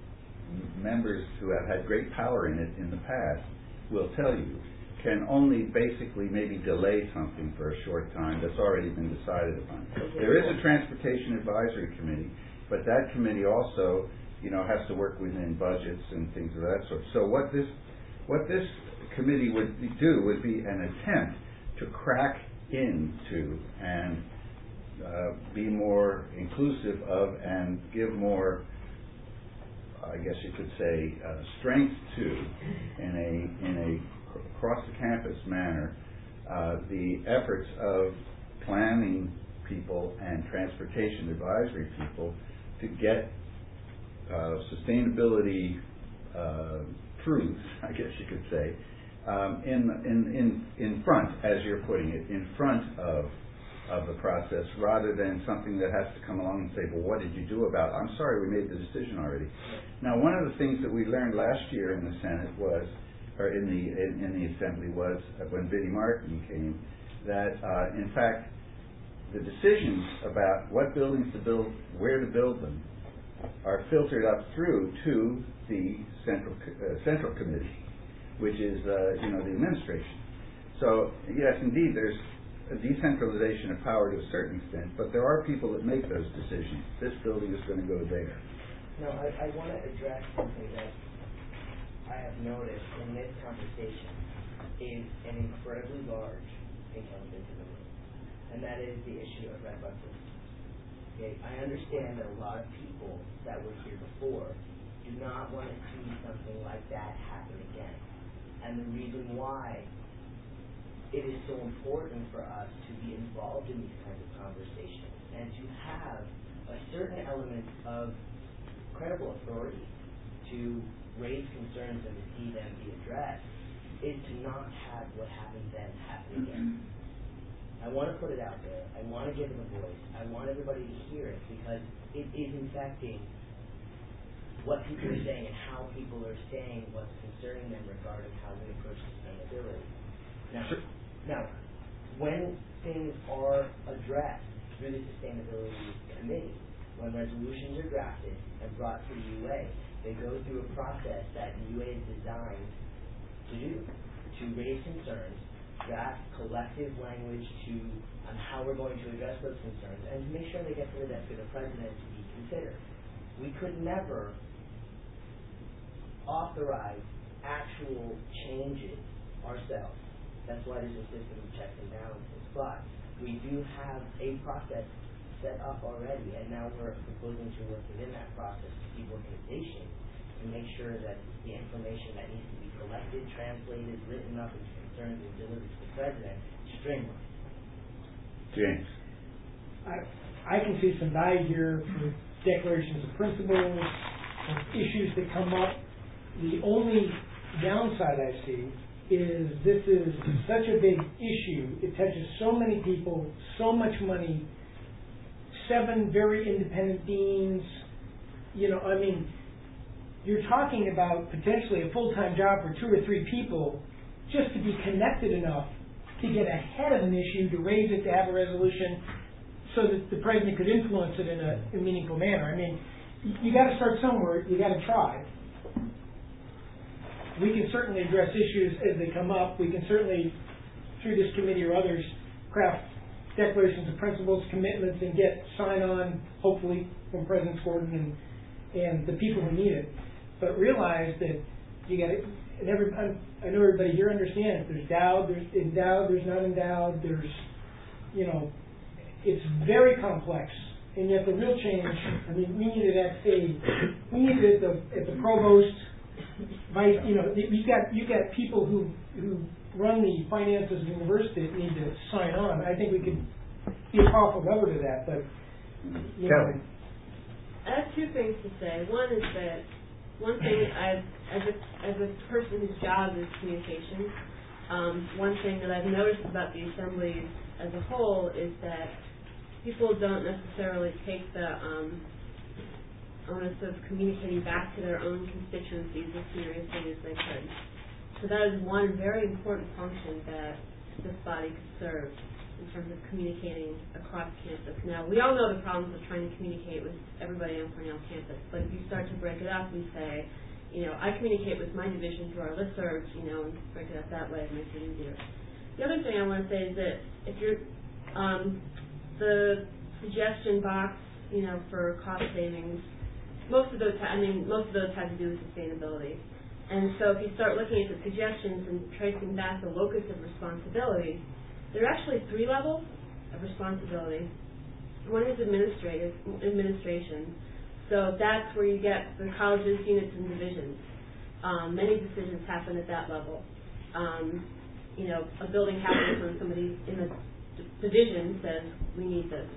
members who have had great power in it in the past will tell you, can only basically maybe delay something for a short time that's already been decided upon. There is a transportation advisory committee, but that committee also, you know, has to work within budgets and things of that sort. So what this, what this committee would do would be an attempt to crack into and Uh, be more inclusive of and give more, I guess you could say, uh, strength to, in a in a across the campus manner, uh, the efforts of planning people and transportation advisory people to get uh, sustainability uh, truths, I guess you could say, um, in in in in front, as you're putting it, in front of. of the process, rather than something that has to come along and say, well, what did you do about it? I'm sorry, we made the decision already. Now, one of the things that we learned last year in the Senate was, or in the in, in the Assembly was, uh, when Biddy Martin came, that uh, in fact, the decisions about what buildings to build, where to build them, are filtered up through to the Central uh, Central Committee, which is, uh, you know, the administration. So, yes, indeed, there's a decentralization of power to a certain extent, but there are people that make those decisions. This building is going to go there. No, I, I want to address something that I have noticed in this conversation is an incredibly large pink elephant in the room, and that is the issue of red buses. Okay, I understand that a lot of people that were here before do not want to see something like that happen again, and the reason why it is so important for us to be involved in these kinds of conversations and to have a certain element of credible authority to raise concerns and to see them be addressed is to not have what happened then happen again. I want to put it out there. I want to give it a voice. I want everybody to hear it because it is infecting what people are saying and how people are saying what's concerning them regarding how we approach sustainability. Now, now when things are addressed through the Sustainability Committee, when resolutions are drafted and brought to the U A, they go through a process that the U A is designed to do, to raise concerns, draft collective language to on how we're going to address those concerns, and to make sure they get to the desk of the President to be considered. We could never authorize actual changes ourselves. That's why there's a system of checks and balances. But we do have a process set up already, and now we're proposing to work within that process to see organization to make sure that the information that needs to be collected, translated, written up into concerns and delivered to the President is streamlined. James. I, I can see some value here for declarations of principles, of issues that come up. The only downside I see is this is such a big issue. It touches so many people, so much money, seven very independent deans. You know, I mean, you're talking about potentially a full-time job for two or three people just to be connected enough to get ahead of an issue, to raise it, to have a resolution, so that the President could influence it in a, a meaningful manner. I mean, you got to start somewhere. You got to try. We can certainly address issues as they come up. We can certainly, through this committee or others, craft declarations of principles, commitments, and get sign-on, hopefully, from President Gordon and and the people who need it. But realize that you got to, and every, I know everybody here understands, there's endowed, there's endowed, there's not endowed, there's, you know, it's very complex. And yet the real change, I mean, we need it at a, we need it at the, at the provost, vice, you know, you've got, you've got people who, who run the finances of the university that need to sign on. I think we could be a powerful lever to that, but, you know. I have two things to say. One is that one thing I've, as a as a person whose job is communication, um, one thing that I've noticed about the assemblies as a whole is that people don't necessarily take the um, onus of communicating back to their own constituencies as seriously as they could. So that is one very important function that this body could serve in terms of communicating across campus. Now, we all know the problems of trying to communicate with everybody on Cornell campus, but if you start to break it up and say, you know, I communicate with my division through our listservs, you know, and break it up that way, it makes it easier. The other thing I want to say is that if you're, um, the suggestion box, you know, for cost savings, most of those, ha- I mean, most of those have to do with sustainability. And so if you start looking at the suggestions and tracing back the locus of responsibility, there are actually three levels of responsibility. One is administrative administration. So that's where you get the colleges, units, and divisions. Um, many decisions happen at that level. Um, you know, a building happens when somebody in the d- division says, we need this.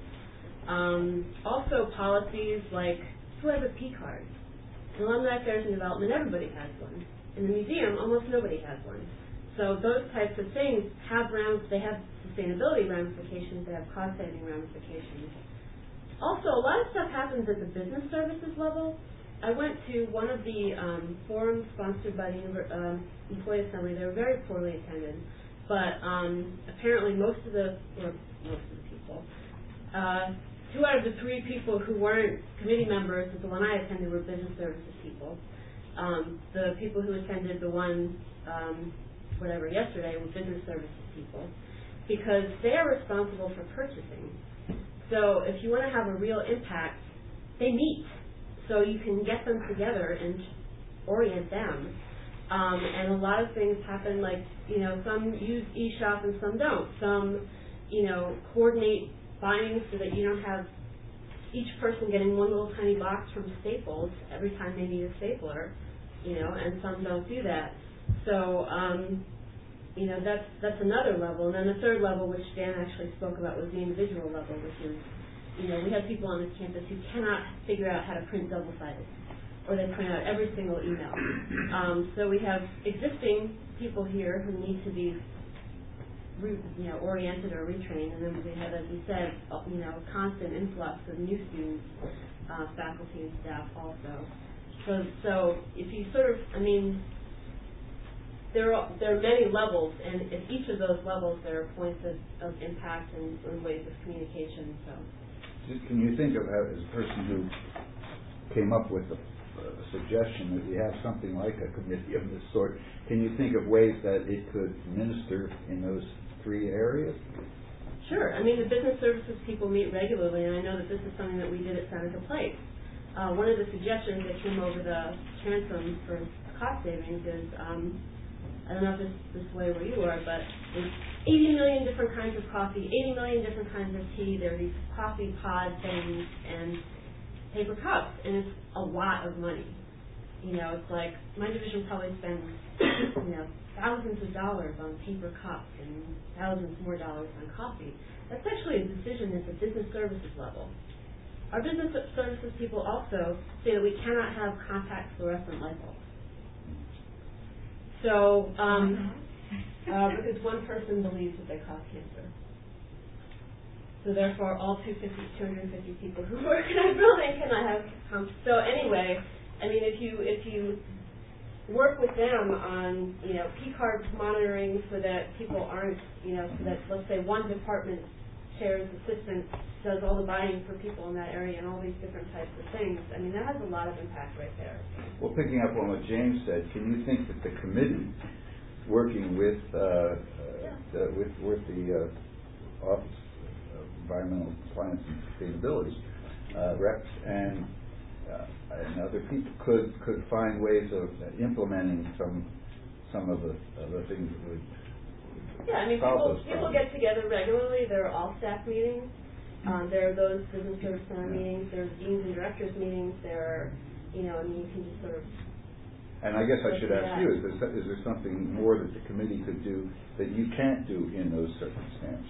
Um, also policies like, who has a P card? In Alumni Affairs and Development, everybody has one. In the museum, almost nobody has one. So those types of things have rounds, they have sustainability ramifications, they have cost-saving ramifications. Also, a lot of stuff happens at the business services level. I went to one of the um, forums sponsored by the um, Employee Assembly. They were very poorly attended, but um, apparently most of the, or most of the people, uh, two out of the three people who weren't committee members at the one I attended were business services people. Um, the people who attended the one um, whatever yesterday were business services people, because they are responsible for purchasing. So if you want to have a real impact, they meet. so you can get them together and orient them. Um, and a lot of things happen, like, you know, some use eShop and some don't. Some, you know, coordinate buying so that you don't have each person getting one little tiny box from Staples every time they need a stapler, you know, and some don't do that. So, um, you know, that's that's another level. And then the third level, which Dan actually spoke about, was the individual level, which is, you know, we have people on this campus who cannot figure out how to print double-sided, or they print out every single email. Um, so we have existing people here who need to be, re, you know, oriented or retrained, and then we have, as we said, you know, a constant influx of new students, uh, faculty and staff also. So, so if you sort of, I mean, there are there are many levels, and at each of those levels there are points of, of impact and, and ways of communication. So, can you think of, as a person who came up with the a suggestion that we have something like a committee of this sort, can you think of ways that it could minister in those three areas? Sure. I mean, the business services people meet regularly, and I know that this is something that we did at Seneca Place. Uh, one of the suggestions that came over the transom for cost savings is, um, I don't know if this this way where you are, but there's eighty million different kinds of coffee, eighty million different kinds of tea. There are these coffee pod things, and paper cups, and it's a lot of money. You know, it's like my division probably spends, you know, thousands of dollars on paper cups and thousands more dollars on coffee. That's actually a decision at the business services level. Our business services people also say that we cannot have contact fluorescent light bulbs. So, um, uh, because one person believes that they cause cancer. So therefore, all two hundred fifty people who work in our building cannot have pumps. So anyway, I mean, if you if you work with them on, you know, P cards monitoring so that people aren't, you know, so that, let's say, one department chair's assistant does all the buying for people in that area and all these different types of things, I mean, that has a lot of impact right there. Well, picking up on what James said, can you think that the committee working with uh, yeah. the, with with the uh, office environmental compliance and sustainability uh, reps and uh, and other people could could find ways of implementing some some of the of the things that would yeah I mean people people get together regularly. There are all staff meetings. Um, there are those business service center yeah. meetings. There are deans and directors meetings. There are, you know, I mean, you can just sort of. And I guess I should ask you: is there, is there something more that the committee could do that you can't do in those circumstances?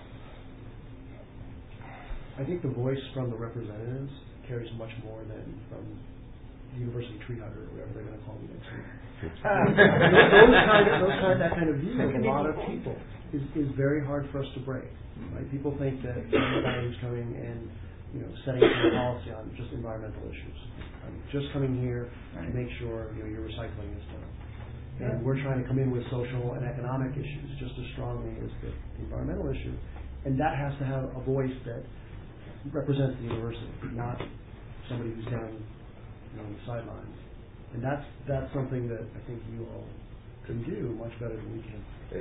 I think the voice from the representatives carries much more than from the university tree hugger or whatever they're going to call me next week. those, kind of, those kind of, that kind of view of a lot of people is, is very hard for us to break. Right? People think that somebody who's coming and, you know, setting up a policy on just environmental issues. I'm just coming here to make sure, you know, your recycling is done. And we're trying to come in with social and economic issues just as strongly as the environmental issue. And that has to have a voice that represents the university, not somebody who's down, you know, on the sidelines. And that's that's something that I think you all can do much better than we can.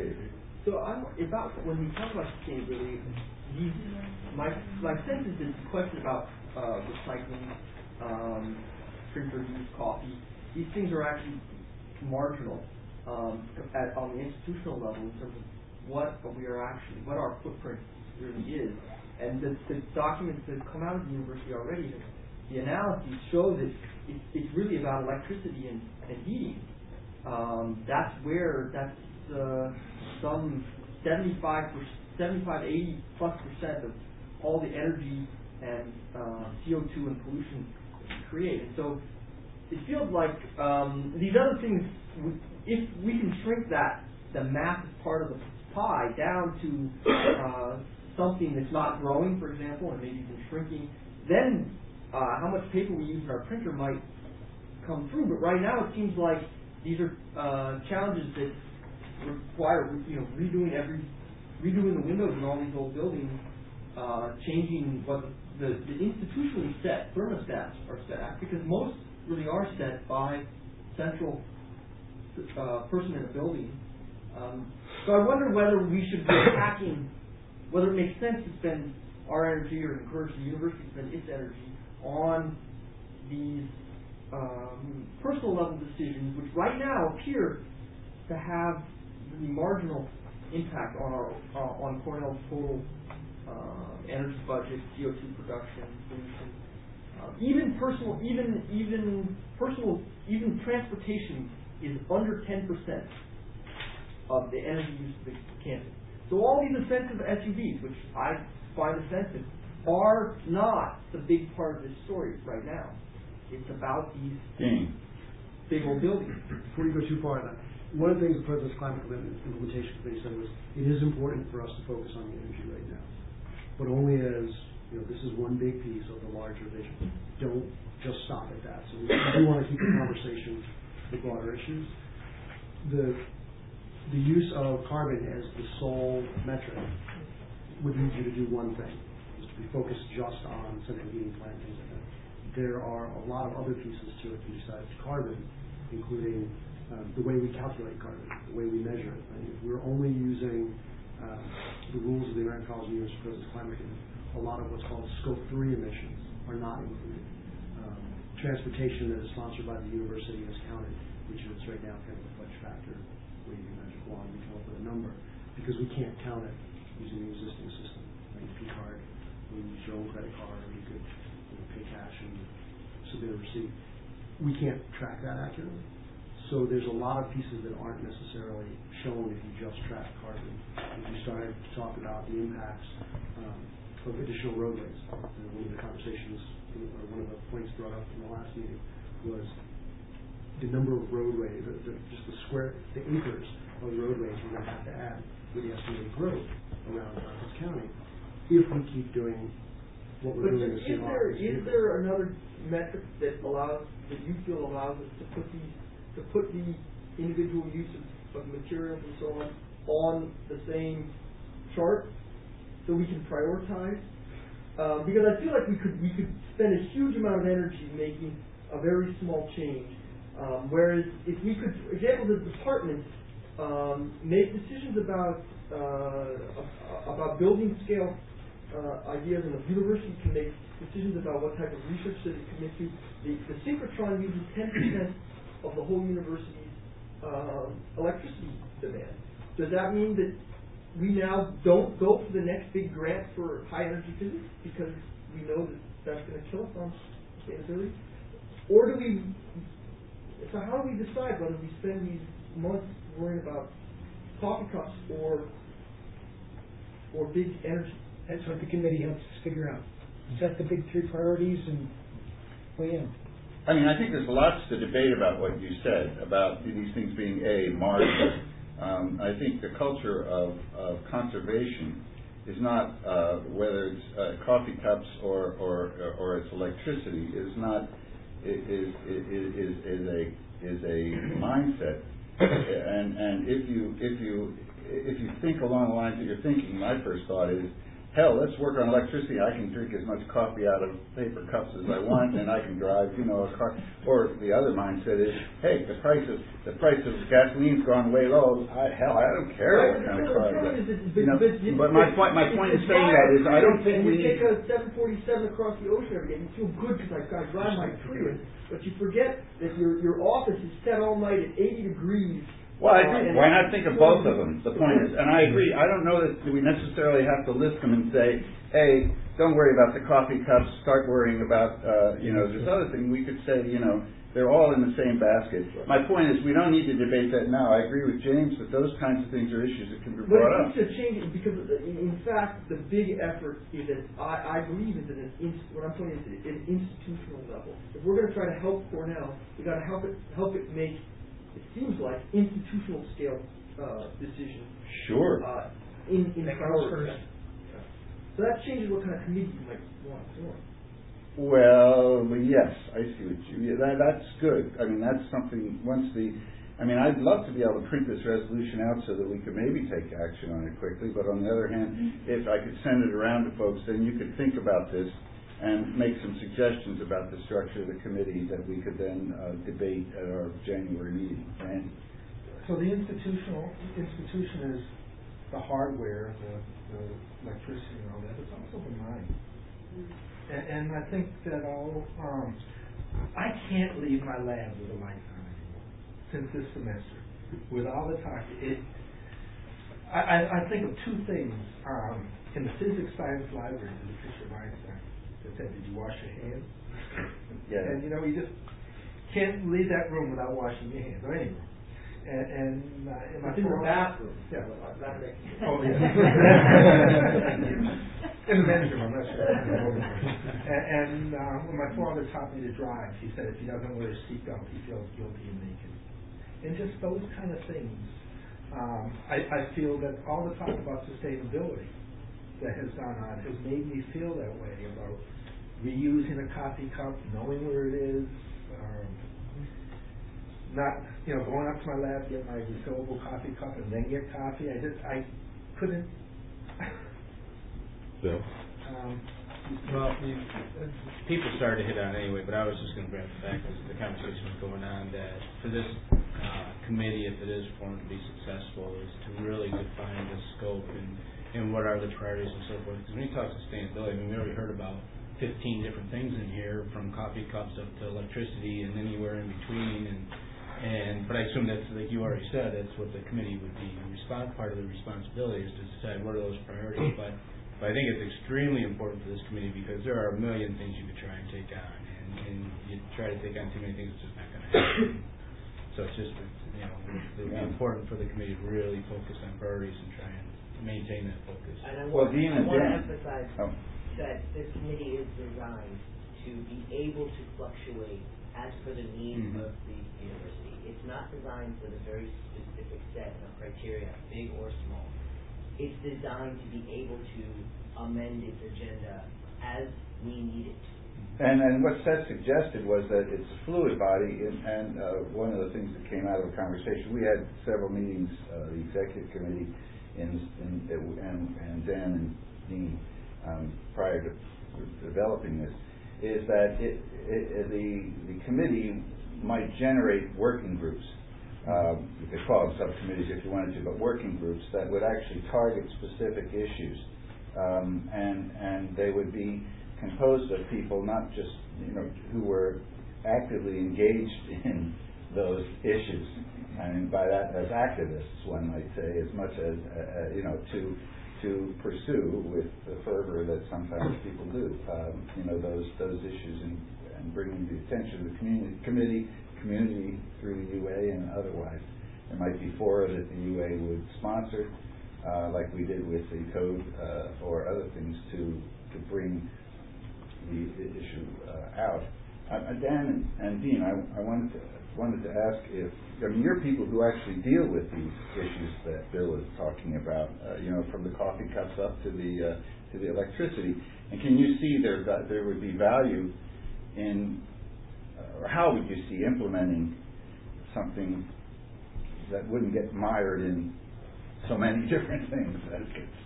So I'm about when we talk about sustainability, these, my my sense is this question about uh, recycling, um, printer use, coffee. These things are actually marginal um, at on the institutional level in terms of what we are actually, what our footprint really is. And the, the documents that come out of the university already, the analyses show that it's, it's really about electricity and, and heating. Um, that's where, that's uh, some seventy-five, seventy-five, eighty plus percent of all the energy and uh, C O two and pollution that we create. And so it feels like um, these other things, if we can shrink that, the massive part of the pie down to uh, something that's not growing, for example, and maybe even shrinking, then uh, how much paper we use in our printer might come through. But right now it seems like these are uh, challenges that require, you know, redoing every, redoing the windows in all these old buildings, uh, changing what the, the institutionally set thermostats are set at, because most really are set by central uh, person in a building. Um, so I wonder whether we should be attacking, whether it makes sense to spend our energy or encourage the university to spend its energy on these um, personal level decisions, which right now appear to have the marginal impact on our uh, on Cornell's total uh, energy budget, C O two production, pollution. Uh, even personal, even even personal, even transportation is under ten percent of the energy use of the campus. So all these offensive S U Vs, which I find offensive, are not the big part of this story right now. It's about these Dang. big old buildings. Before you go too far, that one of the things the President's Climate Commitment Implementation Committee said was it is important for us to focus on the energy right now, but only as, you know, this is one big piece of the larger vision. Don't just stop at that. So we do want to keep the conversation with broader issues. The the use of carbon as the sole metric would lead you to do one thing, is to be focused just on central heating plant, things like that. There are a lot of other pieces to it besides carbon, including um, the way we calculate carbon, the way we measure it. I mean, if we're only using uh, the rules of the American College of University President's Climate Committee, a lot of what's called scope three emissions are not included. Um, transportation that is sponsored by the university is counted, which is right now kind of a fudge factor where you can measure quality, you come up with a number, because we can't count it using the existing system. Like a P card, when you use your own credit card, you could, you know, pay cash and submit a receipt. We can't track that accurately. So there's a lot of pieces that aren't necessarily shown if you just track carbon. If you started to talk about the impacts um, of additional roadways, and one of the conversations, or one of the points brought up in the last meeting was the number of roadways, the, the, just the square, the acres of roadways we're going to have to add with the estimated growth around Conference County if we keep doing what we're But doing in the is same there office. is there another metric that allows that you feel allows us to put these to put the individual use of, of materials and so on on the same chart so we can prioritize? Uh, because I feel like we could we could spend a huge amount of energy making a very small change. Um, whereas if we could, for example, the department um, make decisions about uh, about building scale uh, ideas, and the university can make decisions about what type of research that it commit to. The, the synchrotron uses ten percent of the whole university's uh, electricity demand. Does that mean that we now don't go for the next big grant for high energy physics because we know that that's going to kill us on sustainability? Or do we? So how do we decide whether we spend these months worrying about coffee cups or or big energy? That's what the committee helps us figure out. Set the big three priorities and weigh in. I mean, I think there's lots to debate about what you said, about these things being a marginal. Um, I think the culture of, of conservation is not uh, whether it's uh, coffee cups or, or or it's electricity is not is is is, is a is a mindset. And and if you if you if you think along the lines that you're thinking, my first thought is, hell, let's work on electricity. I can drink as much coffee out of paper cups as I want, and I can drive, you know, a car. Or the other mindset is, hey, the price of the price of gasoline's gone way low. I, hell, I don't care what kind of car. But, you know, but my point, my point in saying that is, I don't think we need. You take a seven forty-seven across the ocean every day. You feel good because I drive my Prius, but you forget that your your office is set all night at eighty degrees. Well, I think, why not think of both of them? The point is, and I agree, I don't know that we necessarily have to list them and say, hey, don't worry about the coffee cups, start worrying about, uh, you know, this other thing. We could say, you know, they're all in the same basket. My point is, we don't need to debate that now. I agree with James that those kinds of things are issues that can be brought up. But it needs to change it because, in fact, the big effort is that I, I believe is at an inst- what I'm saying is at an institutional level. If we're going to try to help Cornell, we got to help it help it make. It seems like institutional scale uh, decisions. Sure. Uh, in in priority. So that changes what kind of committee you might want to form. Well, yes, I see what you. Yeah, that, that's good. I mean, that's something. Once the, I mean, I'd love to be able to print this resolution out so that we could maybe take action on it quickly. But on the other hand, mm-hmm. if I could send it around to folks, then you could think about this and make some suggestions about the structure of the committee that we could then uh, debate at our January meeting. And so the institutional institution is the hardware, the, the electricity, and all that. It's also the mind. Mm-hmm. And, and I think that all um, I can't leave my lab with a light on anymore since this semester. With all the talk, it, I, I, I think of two things. Um, in the physics science library, there's a picture of Einstein that said, "Did you wash your hands?" Yeah. And you know, you just can't leave that room without washing your hands, or any room. And, and uh, in my it's in the bathroom. Yeah. Not there. Oh yeah. In the men's room, I'm not sure. and and uh, when my father taught me to drive, he said if he doesn't wear a seatbelt, he feels guilty and naked. And just those kind of things. Um, I, I feel that all the talk about sustainability that has gone on has made me feel that way about reusing a coffee cup, knowing where it is, um, not, you know, going up to my lab, get my refillable coffee cup, and then get coffee. I just, I couldn't. Bill? Um, well, you, uh, people started to hit on it anyway, but I was just going to bring up the fact that the conversation was going on that for this uh, committee, if it is formed to be successful, is to really define the scope and, and what are the priorities and so forth. Because when you talk sustainability, I mean, we already heard about fifteen different things in here, from coffee cups up to electricity and anywhere in between. And and but I assume that's, like you already said, that's what the committee would be. Respond, part of the responsibility is to decide what are those priorities. But But I think it's extremely important for this committee because there are a million things you could try and take on, and, and you try to take on too many things, it's just not going to happen. So it's just, it's, you know, it would be important for the committee to really focus on priorities and try and maintain that focus. And I Well, want, Dean I and want to Dan- emphasize oh. that this committee is designed to be able to fluctuate as per the needs Mhm. of the university. It's not designed for the very specific set of criteria, big or small. It's designed to be able to amend its agenda as we need it. And, and what Seth suggested was that it's a fluid body, and, and uh, one of the things that came out of the conversation, we had several meetings, uh, the executive committee, in, in, and, and Dan and Dean, um, prior to developing this, is that it, it, the, the committee might generate working groups. Um, you could call them subcommittees if you wanted to, but working groups that would actually target specific issues. Um, and, and they would be composed of people not just, you know, who were actively engaged in those issues. I mean, by that, as activists, one might say, as much as, uh, you know, to to pursue with the fervor that sometimes people do, um, you know, those those issues and, and bringing the attention of the community, committee, community through the U A and otherwise. There might be fora that the U A would sponsor, uh, like we did with the code uh, or other things to to bring the issue uh, out. Uh, Dan and, and Dean, I, I wanted to wanted to ask if, I mean, you're people who actually deal with these issues that Bill is talking about, uh, you know, from the coffee cups up to the uh, to the electricity. And can you see there that there would be value in, uh, or how would you see implementing something that wouldn't get mired in so many different things as it's.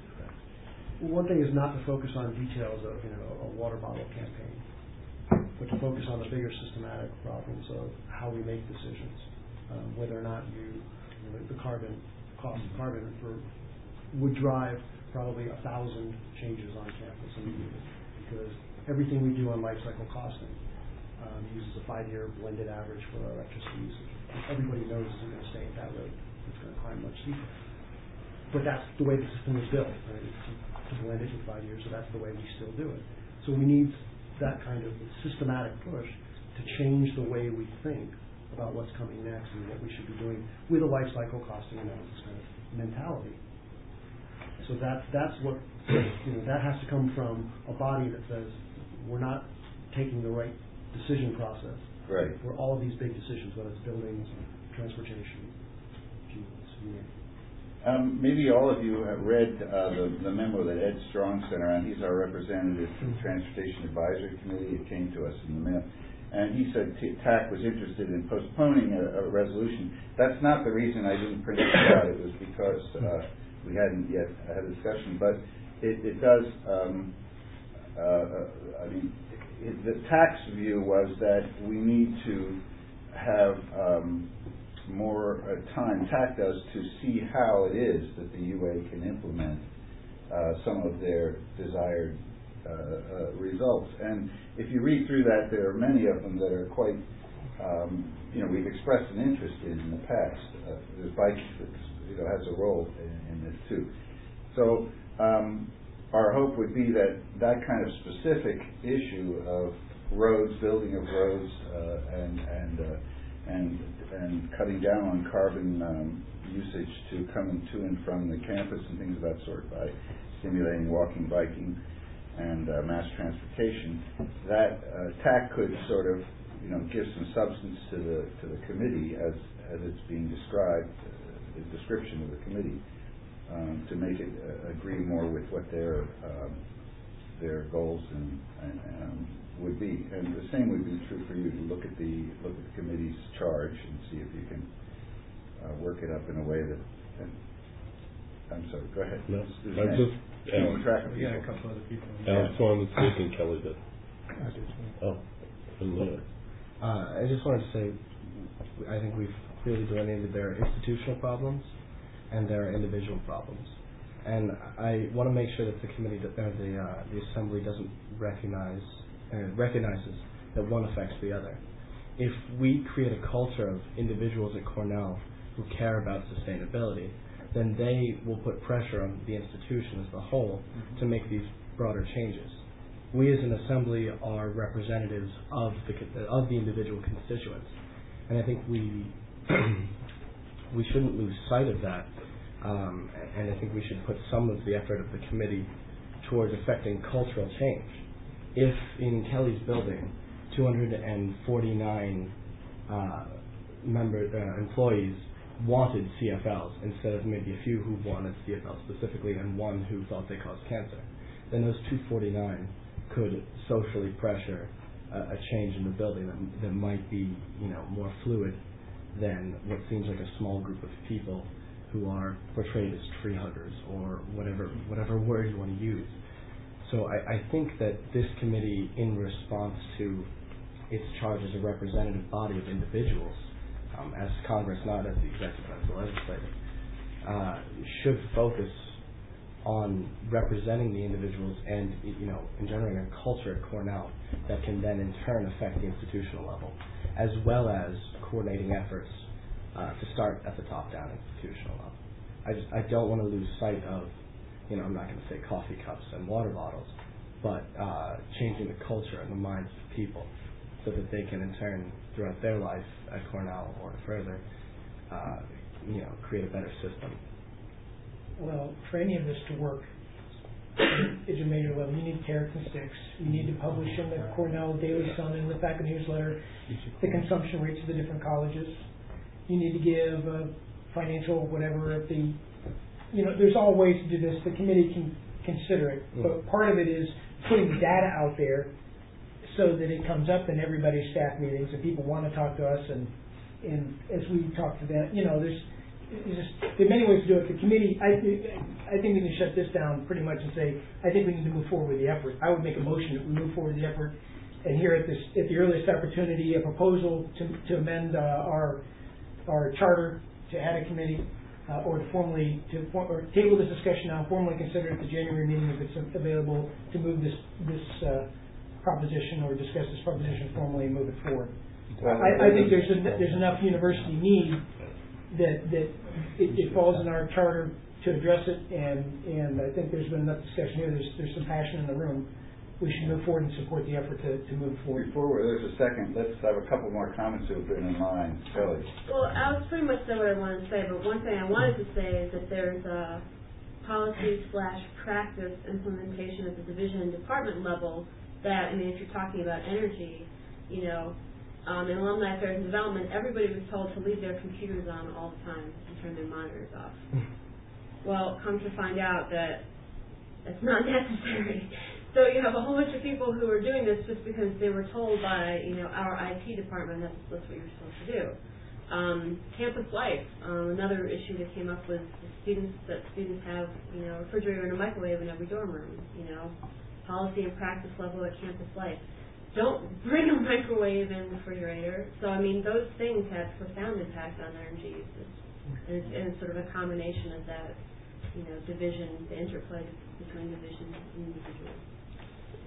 One thing is not to focus on details of, you know, a water bottle campaign, but to focus on the bigger systematic problems of how we make decisions, um, whether or not you, you know, the carbon cost of carbon for, would drive probably a thousand changes on campus immediately, because everything we do on life cycle costing um, uses a five-year blended average for our electricity usage. Everybody knows isn't going to stay at that rate; it's going to climb much steeper. But that's the way the system is built, right? It's, to blend it in five years, so that's the way we still do it. So we need that kind of systematic push to change the way we think about what's coming next and what we should be doing with a life cycle costing analysis kind of mentality. So that that's what, you know, that has to come from a body that says we're not taking the right decision process right. for all of these big decisions, whether it's buildings, transportation, fuels, you know. Um, maybe all of you have read uh, the, the memo that Ed Strong sent around. He's our representative from the Transportation Advisory Committee. It came to us in the mail. And he said T A C was interested in postponing a, a resolution. That's not the reason I didn't print it out. It was because uh, we hadn't yet had a discussion. But it, it does, um, uh, I mean, it, the T A C's view was that we need to have um, more uh, time, T A C does, to see how it is that the U A can implement uh, some of their desired uh, uh, results. And if you read through that, there are many of them that are quite, um, you know, we've expressed an interest in in the past. Uh, the bike, you know, has a role in, in this too. So um, our hope would be that that kind of specific issue of roads, building of roads, uh, and and uh, and and cutting down on carbon um, usage to coming to and from the campus and things of that sort by stimulating walking, biking, and uh, mass transportation. That uh, T A C could sort of, you know, give some substance to the to the committee as as it's being described, uh, the description of the committee, um, to make it uh, agree more with what their um, their goals and, and um, would be. And the same would be true for you. To look at the look at the committee's charge and see if you can uh, work it up in a way that. that I'm sorry. Go ahead. No, There's I'm just keeping track of We got a people. couple other people. Alex wanted to speak and Kelly did. I did too. Oh, and Leo. Uh, I just wanted to say, I think we've clearly delineated there are institutional problems and there are individual problems. And I want to make sure that the committee, uh, the uh, the assembly doesn't recognize, uh, recognizes that one affects the other. If we create a culture of individuals at Cornell who care about sustainability, then they will put pressure on the institution as a whole to make these broader changes. We as an assembly are representatives of the of the individual constituents, and I think we we shouldn't lose sight of that. Um, and I think we should put some of the effort of the committee towards affecting cultural change. If in Kelly's building, two hundred forty-nine uh, member uh, employees wanted C F Ls instead of maybe a few who wanted C F Ls specifically and one who thought they caused cancer, then those two hundred forty-nine could socially pressure a, a change in the building that, that might be, you know, more fluid than what seems like a small group of people who are portrayed as tree huggers or whatever whatever word you want to use. So I, I think that this committee, in response to its charge as a representative body of individuals, um, as Congress, not as the executive, as the legislature, uh, should focus on representing the individuals and, you know, engendering a culture at Cornell that can then in turn affect the institutional level, as well as coordinating efforts uh, to start at the top-down institutional level. I just I don't want to lose sight of, you know, I'm not going to say coffee cups and water bottles, but uh, changing the culture and the minds of people so that they can in turn, throughout their life at Cornell or further, uh, you know, create a better system. Well, for any of this to work at your major level, you need carrots and sticks. You need to publish in the Cornell Daily Sun and the Thacker newsletter the consumption rates of the different colleges. You need to give uh, financial whatever at the, you know, there's all ways to do this. The committee can consider it, but part of it is putting data out there so that it comes up in everybody's staff meetings and people want to talk to us, and and as we talk to them, you know, there's It's just, there are many ways to do it. The committee, I, I think we can shut this down pretty much and say, I think we need to move forward with the effort. I would make a motion that we move forward with the effort, and here at this, at the earliest opportunity, a proposal to, to amend uh, our our charter to add a committee, uh, or to formally to for, or table this discussion now, formally consider it at the January meeting if it's available, to move this this uh, proposition or discuss this proposition formally and move it forward. I, I think there's a, there's enough university need that that it, it falls in our charter to address it, and and I think there's been enough discussion here. There's there's some passion in the room. We should move forward and support the effort to, to move forward. Before there's a second, let's have a couple more comments who have been in line. Kelly. Well, Alex pretty much said what I wanted to say, but one thing I wanted to say is that there's a policy slash practice implementation at the division and department level that, I mean, if you're talking about energy, you know, Um, in alumni affairs and development, everybody was told to leave their computers on all the time and turn their monitors off. Well, come to find out that it's not necessary. So you have a whole bunch of people who are doing this just because they were told by, you know, our I T department that's, that's what you're supposed to do. Um, campus life, um, another issue that came up was the students that students have, you know, a refrigerator and a microwave in every dorm room. You know, policy and practice level at campus life. Don't bring a microwave and refrigerator. So, I mean, those things have profound impact on energy uses. And it's, and it's sort of a combination of that, you know, division, the interplay between divisions and individuals.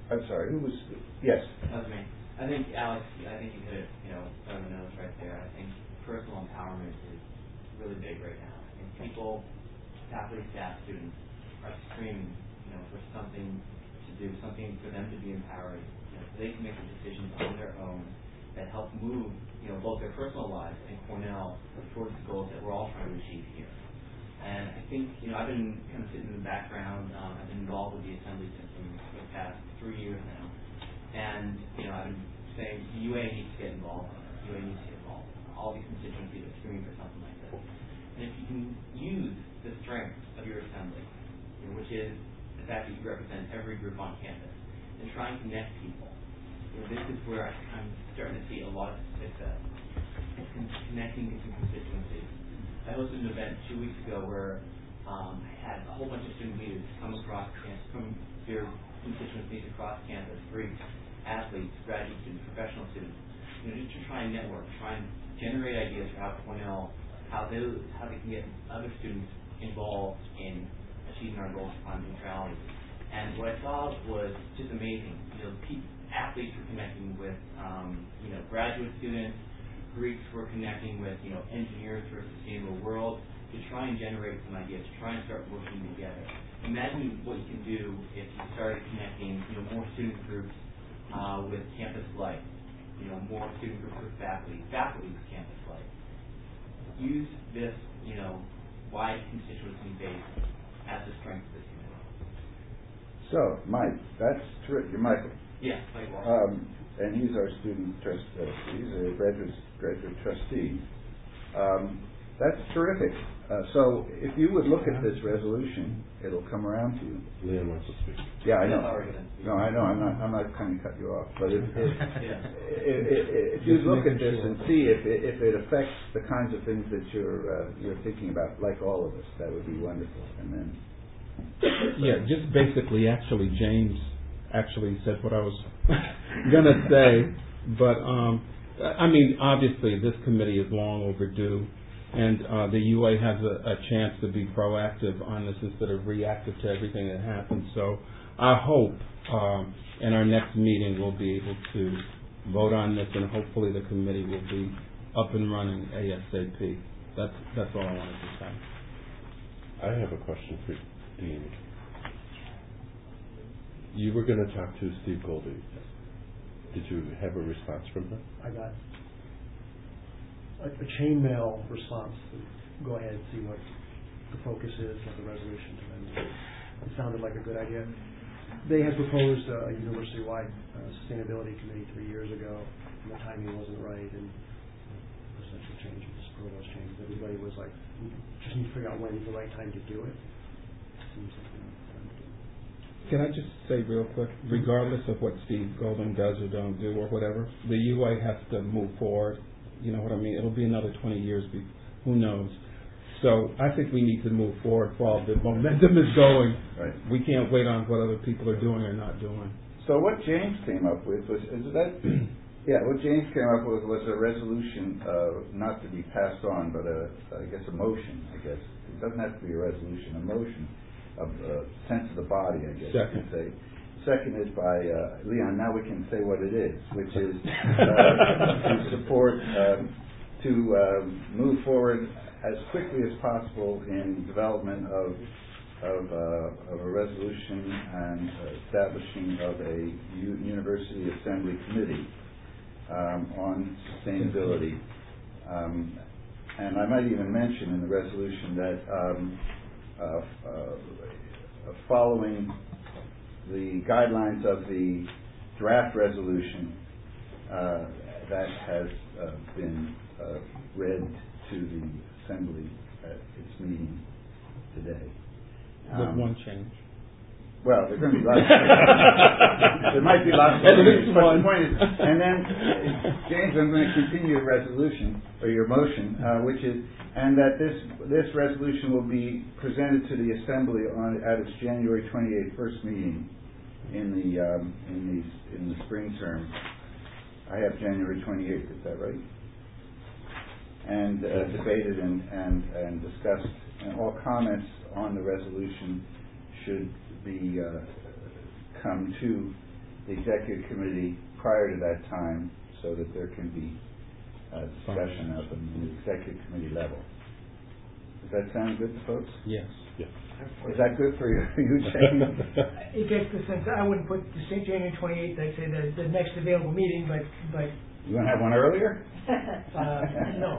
I'm sorry, who was, yes. That was me. I think, Alex, I think you hit it, you know, on the nose right there. I think personal empowerment is really big right now. I think people, faculty, staff, students, are screaming, you know, for something to do, something for them to be empowered, you know, so they can make the decisions on their own that help move, you know, both their personal lives and Cornell towards the goals that we're all trying to achieve here. And I think, you know, I've been kind of sitting in the background. Um, I've been involved with the assembly system for the past three years now. And, you know, I've been saying U A needs to get involved. U A needs to get involved. All these constituencies are screaming for something like this. And if you can use the strength of your assembly, you know, which is the fact that you represent every group on campus, and try and connect people, you know, this is where I'm starting to see a lot of success. Connecting different constituencies. I hosted an event two weeks ago where um, I had a whole bunch of student leaders come across campus, from their constituencies across campus, Greeks, athletes, graduate students, professional students, you know, just to try and network, try and generate ideas for how Cornell, how they, how they can get other students involved in achieving our goals of climate neutrality. And what I saw was just amazing. You know, people, athletes were connecting with, um, you know, graduate students. Greeks were connecting with, you know, engineers for a sustainable world to try and generate some ideas, to try and start working together. Imagine what you can do if you started connecting, you know, more student groups uh, with campus life, you know, more student groups with faculty, faculty with campus life. Use this, you know, wide constituency base as the strength of this community. So, Mike, that's terrific. You're Michael. Yeah, Mike Walker. Um, and he's our student trust, uh, he's a graduate, graduate trustee. Um, that's terrific. Uh, so if you would look at this resolution, it'll come around to you. Leon wants to speak. Yeah, I know. No, I know. I'm not. I'm not trying to cut you off. But if if, if, if, if you look at this and see if it, if it affects the kinds of things that you're uh, you're thinking about, like all of us, that would be wonderful. And then. Yeah, just basically, actually, James actually said what I was gonna say, but um, I mean, obviously, this committee is long overdue, and uh, the U A has a, a chance to be proactive on this instead of reactive to everything that happens. So, I hope um, in our next meeting we'll be able to vote on this, and hopefully the committee will be up and running ASAP. That's that's all I wanted to say. I have a question for Dean. You were going to talk to Steve Goldie. Did you have a response from him? I got a, a chain mail response. Go ahead and see what the focus is of the resolution. And it sounded like a good idea. They had proposed a university-wide uh, sustainability committee three years ago, and the timing wasn't right, and essential changes, provost changes. Everybody was like, we just need to figure out when's the right time to do it. Seems like the right time to do it. Can I just say real quick, regardless of what Steve Golden does or don't do or whatever, the U A has to move forward. You know what I mean? It'll be another twenty years. Be, who knows? So I think we need to move forward while the momentum is going. Right. We can't wait on what other people are doing or not doing. So what James came up with was, is that, yeah, what James came up with was a resolution, uh, not to be passed on, but a, I guess a motion, I guess. It doesn't have to be a resolution, a motion. Of uh, sense of the body, I guess Second. you could say. Second is by uh, Leon. Now we can say what it is, which is uh, to support, um, to um, move forward as quickly as possible in development of of, uh, of a resolution and uh, establishing of a U- university assembly committee um, on sustainability. Um, and I might even mention in the resolution that. Um, Uh, uh, following the guidelines of the draft resolution uh, that has uh, been uh, read to the Assembly at its meeting today. With Um, one change. Well, there are going to be lots. There might be lots of At least but one. the point is, and then James, I'm going to continue your resolution or your motion, uh, which is, and that this this resolution will be presented to the Assembly on at its January twenty-eighth first meeting in the um, in the in the spring term. I have January twenty-eighth. Is that right? And uh, debated and, and and discussed, and all comments on the resolution should be uh, come to the executive committee prior to that time so that there can be a discussion of them in the executive committee level. Does that sound good to folks? Yes. Yes. Is that good for you, you Jane? It gets the sense, I wouldn't put the Saint January twenty-eighth, I'd say the, the next available meeting, but, but. You want to have one earlier? Uh, no.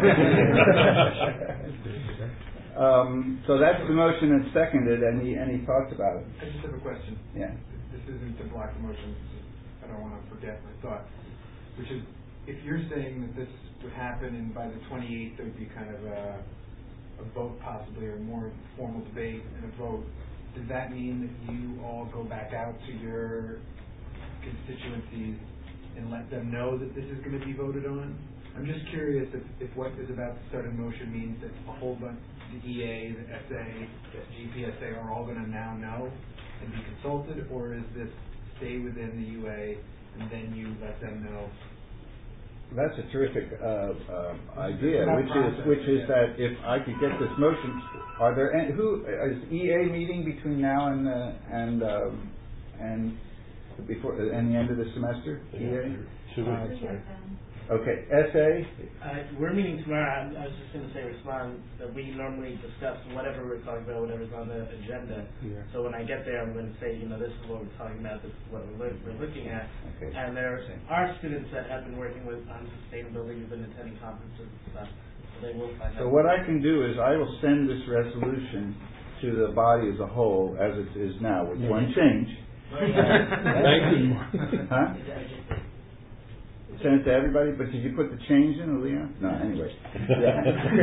um, so that's the motion and seconded. Any, any thoughts about it? I just have a question. Yeah. This isn't to block the motion, it's just, I don't want to forget my thought, which is, if you're saying that this would happen and by the twenty-eighth there would be kind of a a vote possibly, or more formal debate and a vote, does that mean that you all go back out to your constituencies and let them know that this is going to be voted on? I'm just curious if, if what is about to start in motion means that a whole bunch, the E A, the S A, the G P S A are all going to now know and be consulted, or is this stay within the U A and then you let them know? That's a terrific uh, um, idea, which is which is that if I could get this motion, are there any, who is E A meeting between now and uh, and um, and before and the end of the semester? E A. Two Uh, weeks, right? Okay, S A. Uh, we're meeting tomorrow. I, I was just going to say, respond that we normally discuss whatever we're talking about, whatever's on the agenda. Yeah. So when I get there, I'm going to say, you know, this is what we're talking about. This is what we're, look, we're looking at. Okay. And there are students that have been working with on sustainability, who've been attending conferences and stuff. So they will find So out. what I can do is I will send this resolution to the body as a whole, as it is now, with one change. Thank you. Huh? Send it to everybody, but did you put the change in, Leon? No, anyway. Yeah.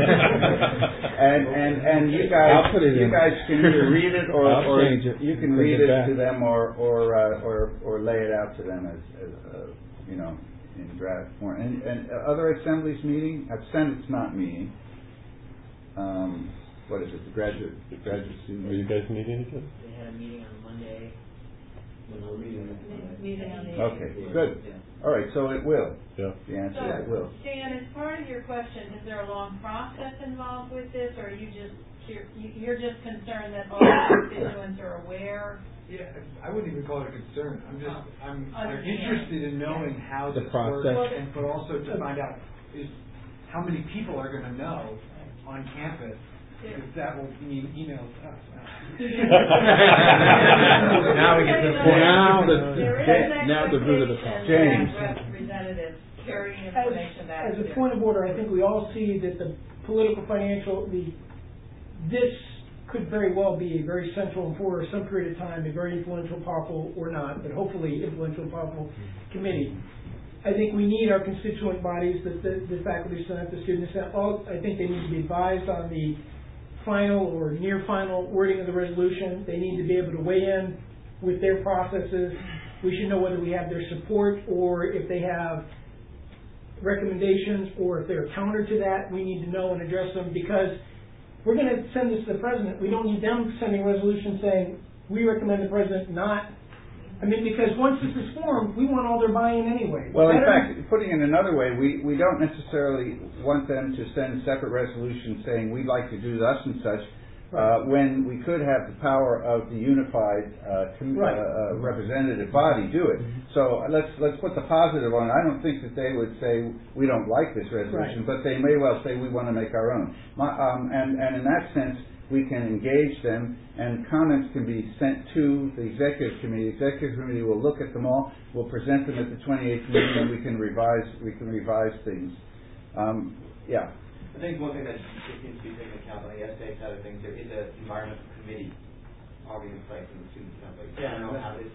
and and and you guys, I'll put it you in. guys can either read it or, I'll or change it. you can Bring read it it back. to them or or uh, or or lay it out to them as, as uh, you know, in draft form. And, and other assemblies meeting, at Senate's not meeting. Um, what is it? The graduate, the graduate student. Are you guys meeting again? They had a meeting on Monday. Meeting on the. Okay, good. All right, so it will. Yeah. The answer So, is it will. Dan, as part of your question, is there a long process involved with this, or are you just, you're, you're just concerned that all the constituents are aware? Yeah, I wouldn't even call it a concern. I'm just, I'm, I'm Understand. interested in knowing how The this process. works, and but also to find out is how many people are going to know on campus. Because that will mean emails to us. Now we get to the point. Now the There is an now the root of the problem. James. expectation that representatives carry As, information back as to a their- point of order, I think we all see that the political, financial, the, this could very well be a very central and for some period of time, a very influential, powerful, or not, but hopefully influential, powerful committee. I think we need our constituent bodies, the, the, the faculty senate, the student senate, all, I think they need to be advised on the final or near final wording of the resolution. They need to be able to weigh in with their processes. We should know whether we have their support or if they have recommendations or if they're counter to that. We need to know and address them because we're going to send this to the president. We don't need them sending a resolution saying we recommend the president not. I mean, because once this is formed, we want all their buy-in anyway. Well, in Better- fact, putting it another way, we, we don't necessarily want them to send separate resolutions saying we'd like to do thus and such, uh, when we could have the power of the unified uh, com- Right. uh, uh, representative body do it. So uh, let's let's put the positive on it. I don't think that they would say we don't like this resolution, Right. but they may well say we want to make our own. My, um, and, and in that sense, we can engage them, and comments can be sent to the executive committee. The executive committee will look at them all. We'll present them at the twenty-eighth meeting, and we can revise. We can revise things. Um, yeah. I think one thing that needs to be taken into account on the S A side of things, there is an environmental committee already in place in the student assembly. So I don't know how this,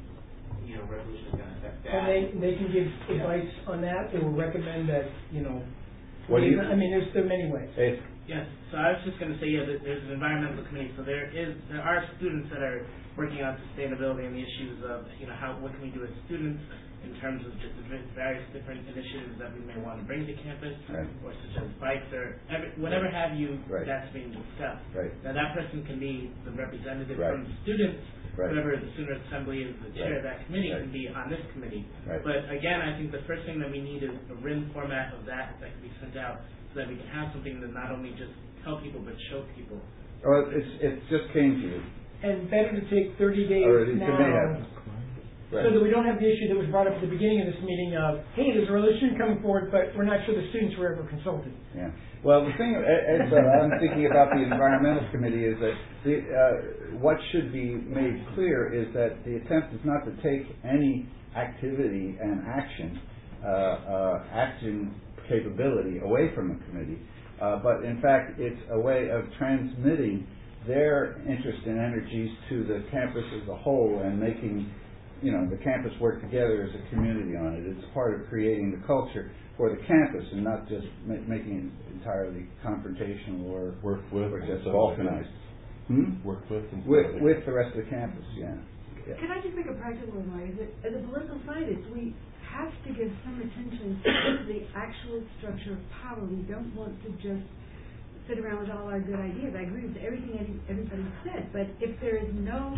you know, resolution is going to affect that. And they, they can give advice on that or recommend that, you know, What do you- I mean, there's, there are many ways. If, Yes, so I was just going to say, yeah, that there's an environmental committee, so there is, there are students that are working on sustainability and the issues of, you know, how, what can we do as students in terms of just the various different initiatives that we may want to bring to campus, Right. or such as bikes, or every, whatever have you, Right. that's being discussed. Right. Now, that person can be the representative Right. from the students, Right. whoever the student assembly is, the chair of that committee Right. can be on this committee. Right. But again, I think the first thing that we need is a written format of that that can be sent out so that we can have something that not only just tell people but show people. well, it's, it just came to you. And better to take thirty days Or it now may have. so that we don't have the issue that was brought up at the beginning of this meeting of, hey, there's a resolution coming forward, but we're not sure the students were ever consulted. Yeah. Well, the thing, as uh, I'm thinking about the environmental committee, is that the, uh, what should be made clear is that the attempt is not to take any activity and action, uh, uh, action capability away from the committee, uh, but in fact it's a way of transmitting their interest and energies to the campus as a whole and making, you know, the campus work together as a community on it. It's part of creating the culture for the campus and not just ma- making it entirely confrontational or work with or just balkanized. Hmm? Work with and with with the rest of the campus, yeah. yeah. Can I just make a practical remark? As a, as a political scientist, we have to give some attention to the actual structure of power. We don't want to just sit around with all our good ideas. I agree with everything any, everybody said, but if there is no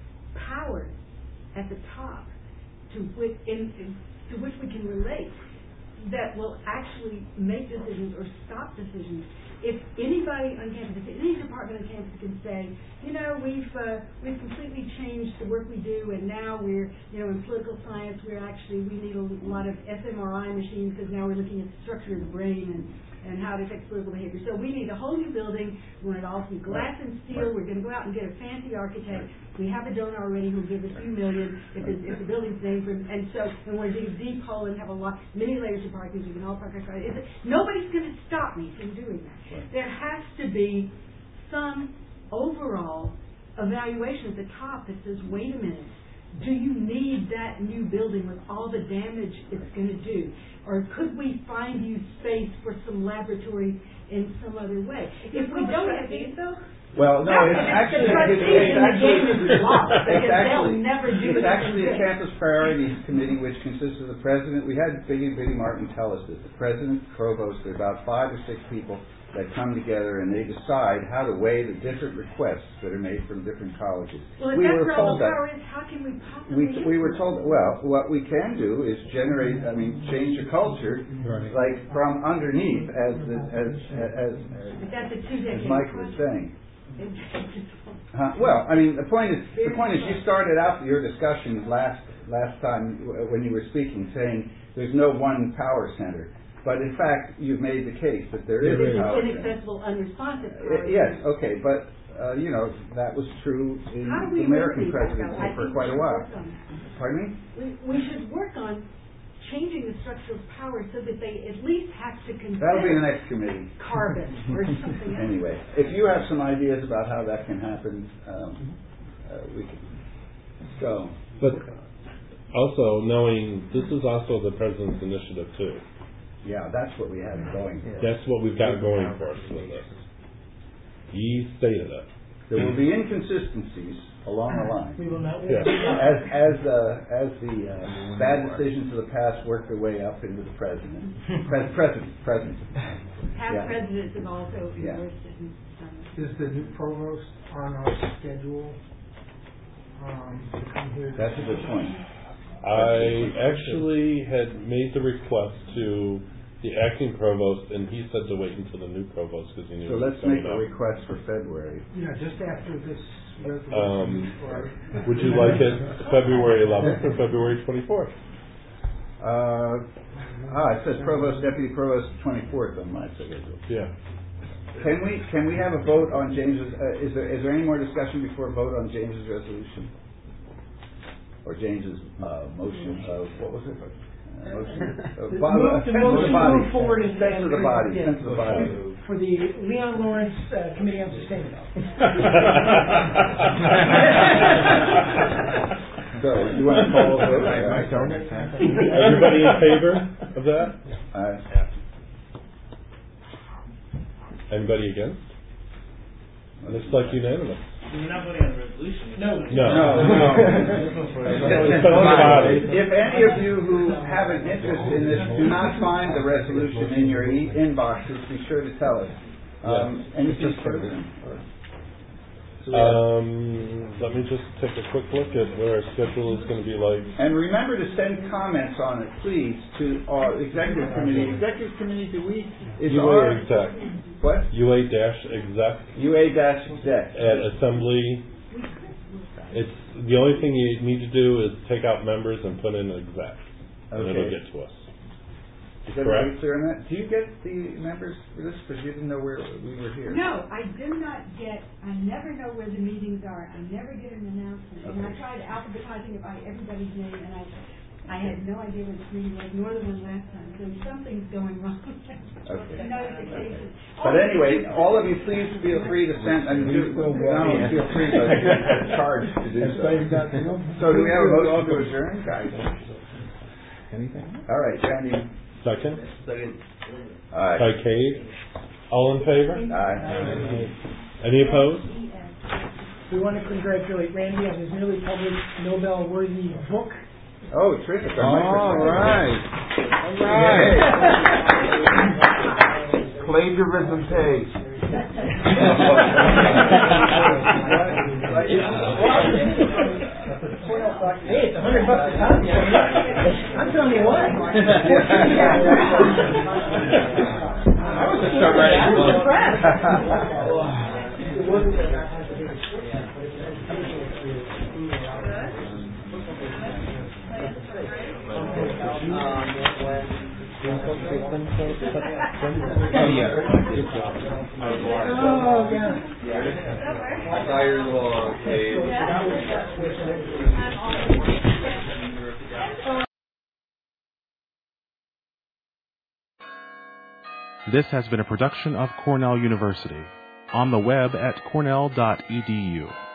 power at the top to which, in, in, to which we can relate that will actually make decisions or stop decisions, if anybody on campus, if any department on campus can say, you know, we've uh, we've completely changed the work we do, and now we're, you know, in political science, we're actually we need a lot of f M R I machines because now we're looking at the structure of the brain and. and how it affects political behavior. So we need a whole new building. We want it all to be glass and steel. We're going to go out and get a fancy architect. We have a donor already who will give us a few million if, it, if the building's named for him. And so we want to dig a deep hole and have a lot, many layers of parking. We can all park our cars. Nobody's going to stop me from doing that. There has to be some overall evaluation at the top that says, wait a minute, do you need that new building with all the damage it's going to do? Or could we find you space for some laboratory in some other way? If we don't have these, though. Well, no, it's actually it's, it's actually it's actually never do it's actually a campus priorities committee which consists of the president. We had Biggie Biddy Martin tell us that the president, provost, there are about five or six people that come together and they decide how to weigh the different requests that are made from different colleges. Well, if we that's were where all told the that. power is, how can we possibly We, we were told, well, what we can do is generate, I mean, change the culture, Right. like from underneath, as the, as, as, But that's a two as decade Mike was saying. saying. Huh? Well, I mean, the point is, the point is, you started out your discussion last last time w- when you were speaking, saying there's no one power center, but in fact, you've made the case that there is a power center. Inaccessible, unresponsive Uh, power. yes, okay, but uh, you know that was true in How do the we American really back presidency up? I for think quite we a should while. work on that. Pardon me? We, we should work on changing the structure of power so that they at least have to consider That'll be the next committee. carbon or something else. Anyway, if you have some ideas about how that can happen, um, uh, we can go. But also knowing this is also the president's initiative too. Yeah, that's what we have going. That's what we've got going for us with this. He stated it. There will be inconsistencies along the line. We will not. Yeah. As as uh, as the uh, bad decisions of the past work their way up into the president, Pres- president, president. Past Yeah. presidents have also Yeah. endorsed it and done it. Is the new provost on our schedule um, to come here? That's a good point. I actually had made the request to the acting provost, and he said to wait until the new provost because he knew. So it was let's make coming a up. request for February. Yeah, just after this resolution. Um, or- would you like it February eleventh or February twenty-fourth? Uh, ah, it says provost, deputy provost, twenty-fourth on my schedule. Yeah. Can we can we have a vote on James's? Uh, is there is there any more discussion before a vote on James's resolution or James's uh, motion of what was it? Uh, motion of, The bo- move- uh, the sense of motion the body. move forward is- Sense of the body. Yeah. Sense of the body. For the Leon Lawrence uh, Committee on Sustainability. So, you want to call a vote? Everybody in favor of that? Uh, Anybody against? Looks like unanimous. We're not voting on the resolution. No. No. No, no. It's sense of the body. If any of you who have an interest in this do not find the resolution in your e- inboxes, be sure to tell us. Um, anything further? Um, let me just take a quick look at what our schedule is going to be like. And remember to send comments on it, please, to our executive committee. Executive committee, do we? Is U A our exec. what? U A dash exec U A dash exec at assembly. It's the only thing you need to do is take out members and put in exec, and Okay. it'll get to us. Is Correct? everybody clear on that? Do you get the members for this, because you didn't know where we were here? No, I do not get, I never know where the meetings are, I never get an announcement, and I Okay. tried alphabetizing it by everybody's name, and I, I had no idea where this meeting was, nor the one last time, so something's going wrong. Okay. Notification. But anyway, all of you, please feel free to send, and do, not only feel free, but charged to do so. So do we have a motion to adjourn, guys? Anything? All right, Randy. Second? Second. Aye. By Cade. All in favor? Aye. Any opposed? We want to congratulate Randy on his newly published Nobel-worthy book. Oh, terrific. All right. All right. Plagiarism pays. Hey, it's a hundred bucks a copy. I'm telling you what. I was just start writing Oh, yeah. Oh, yeah. I saw your little cave. This has been a production of Cornell University. On the web at cornell dot e d u.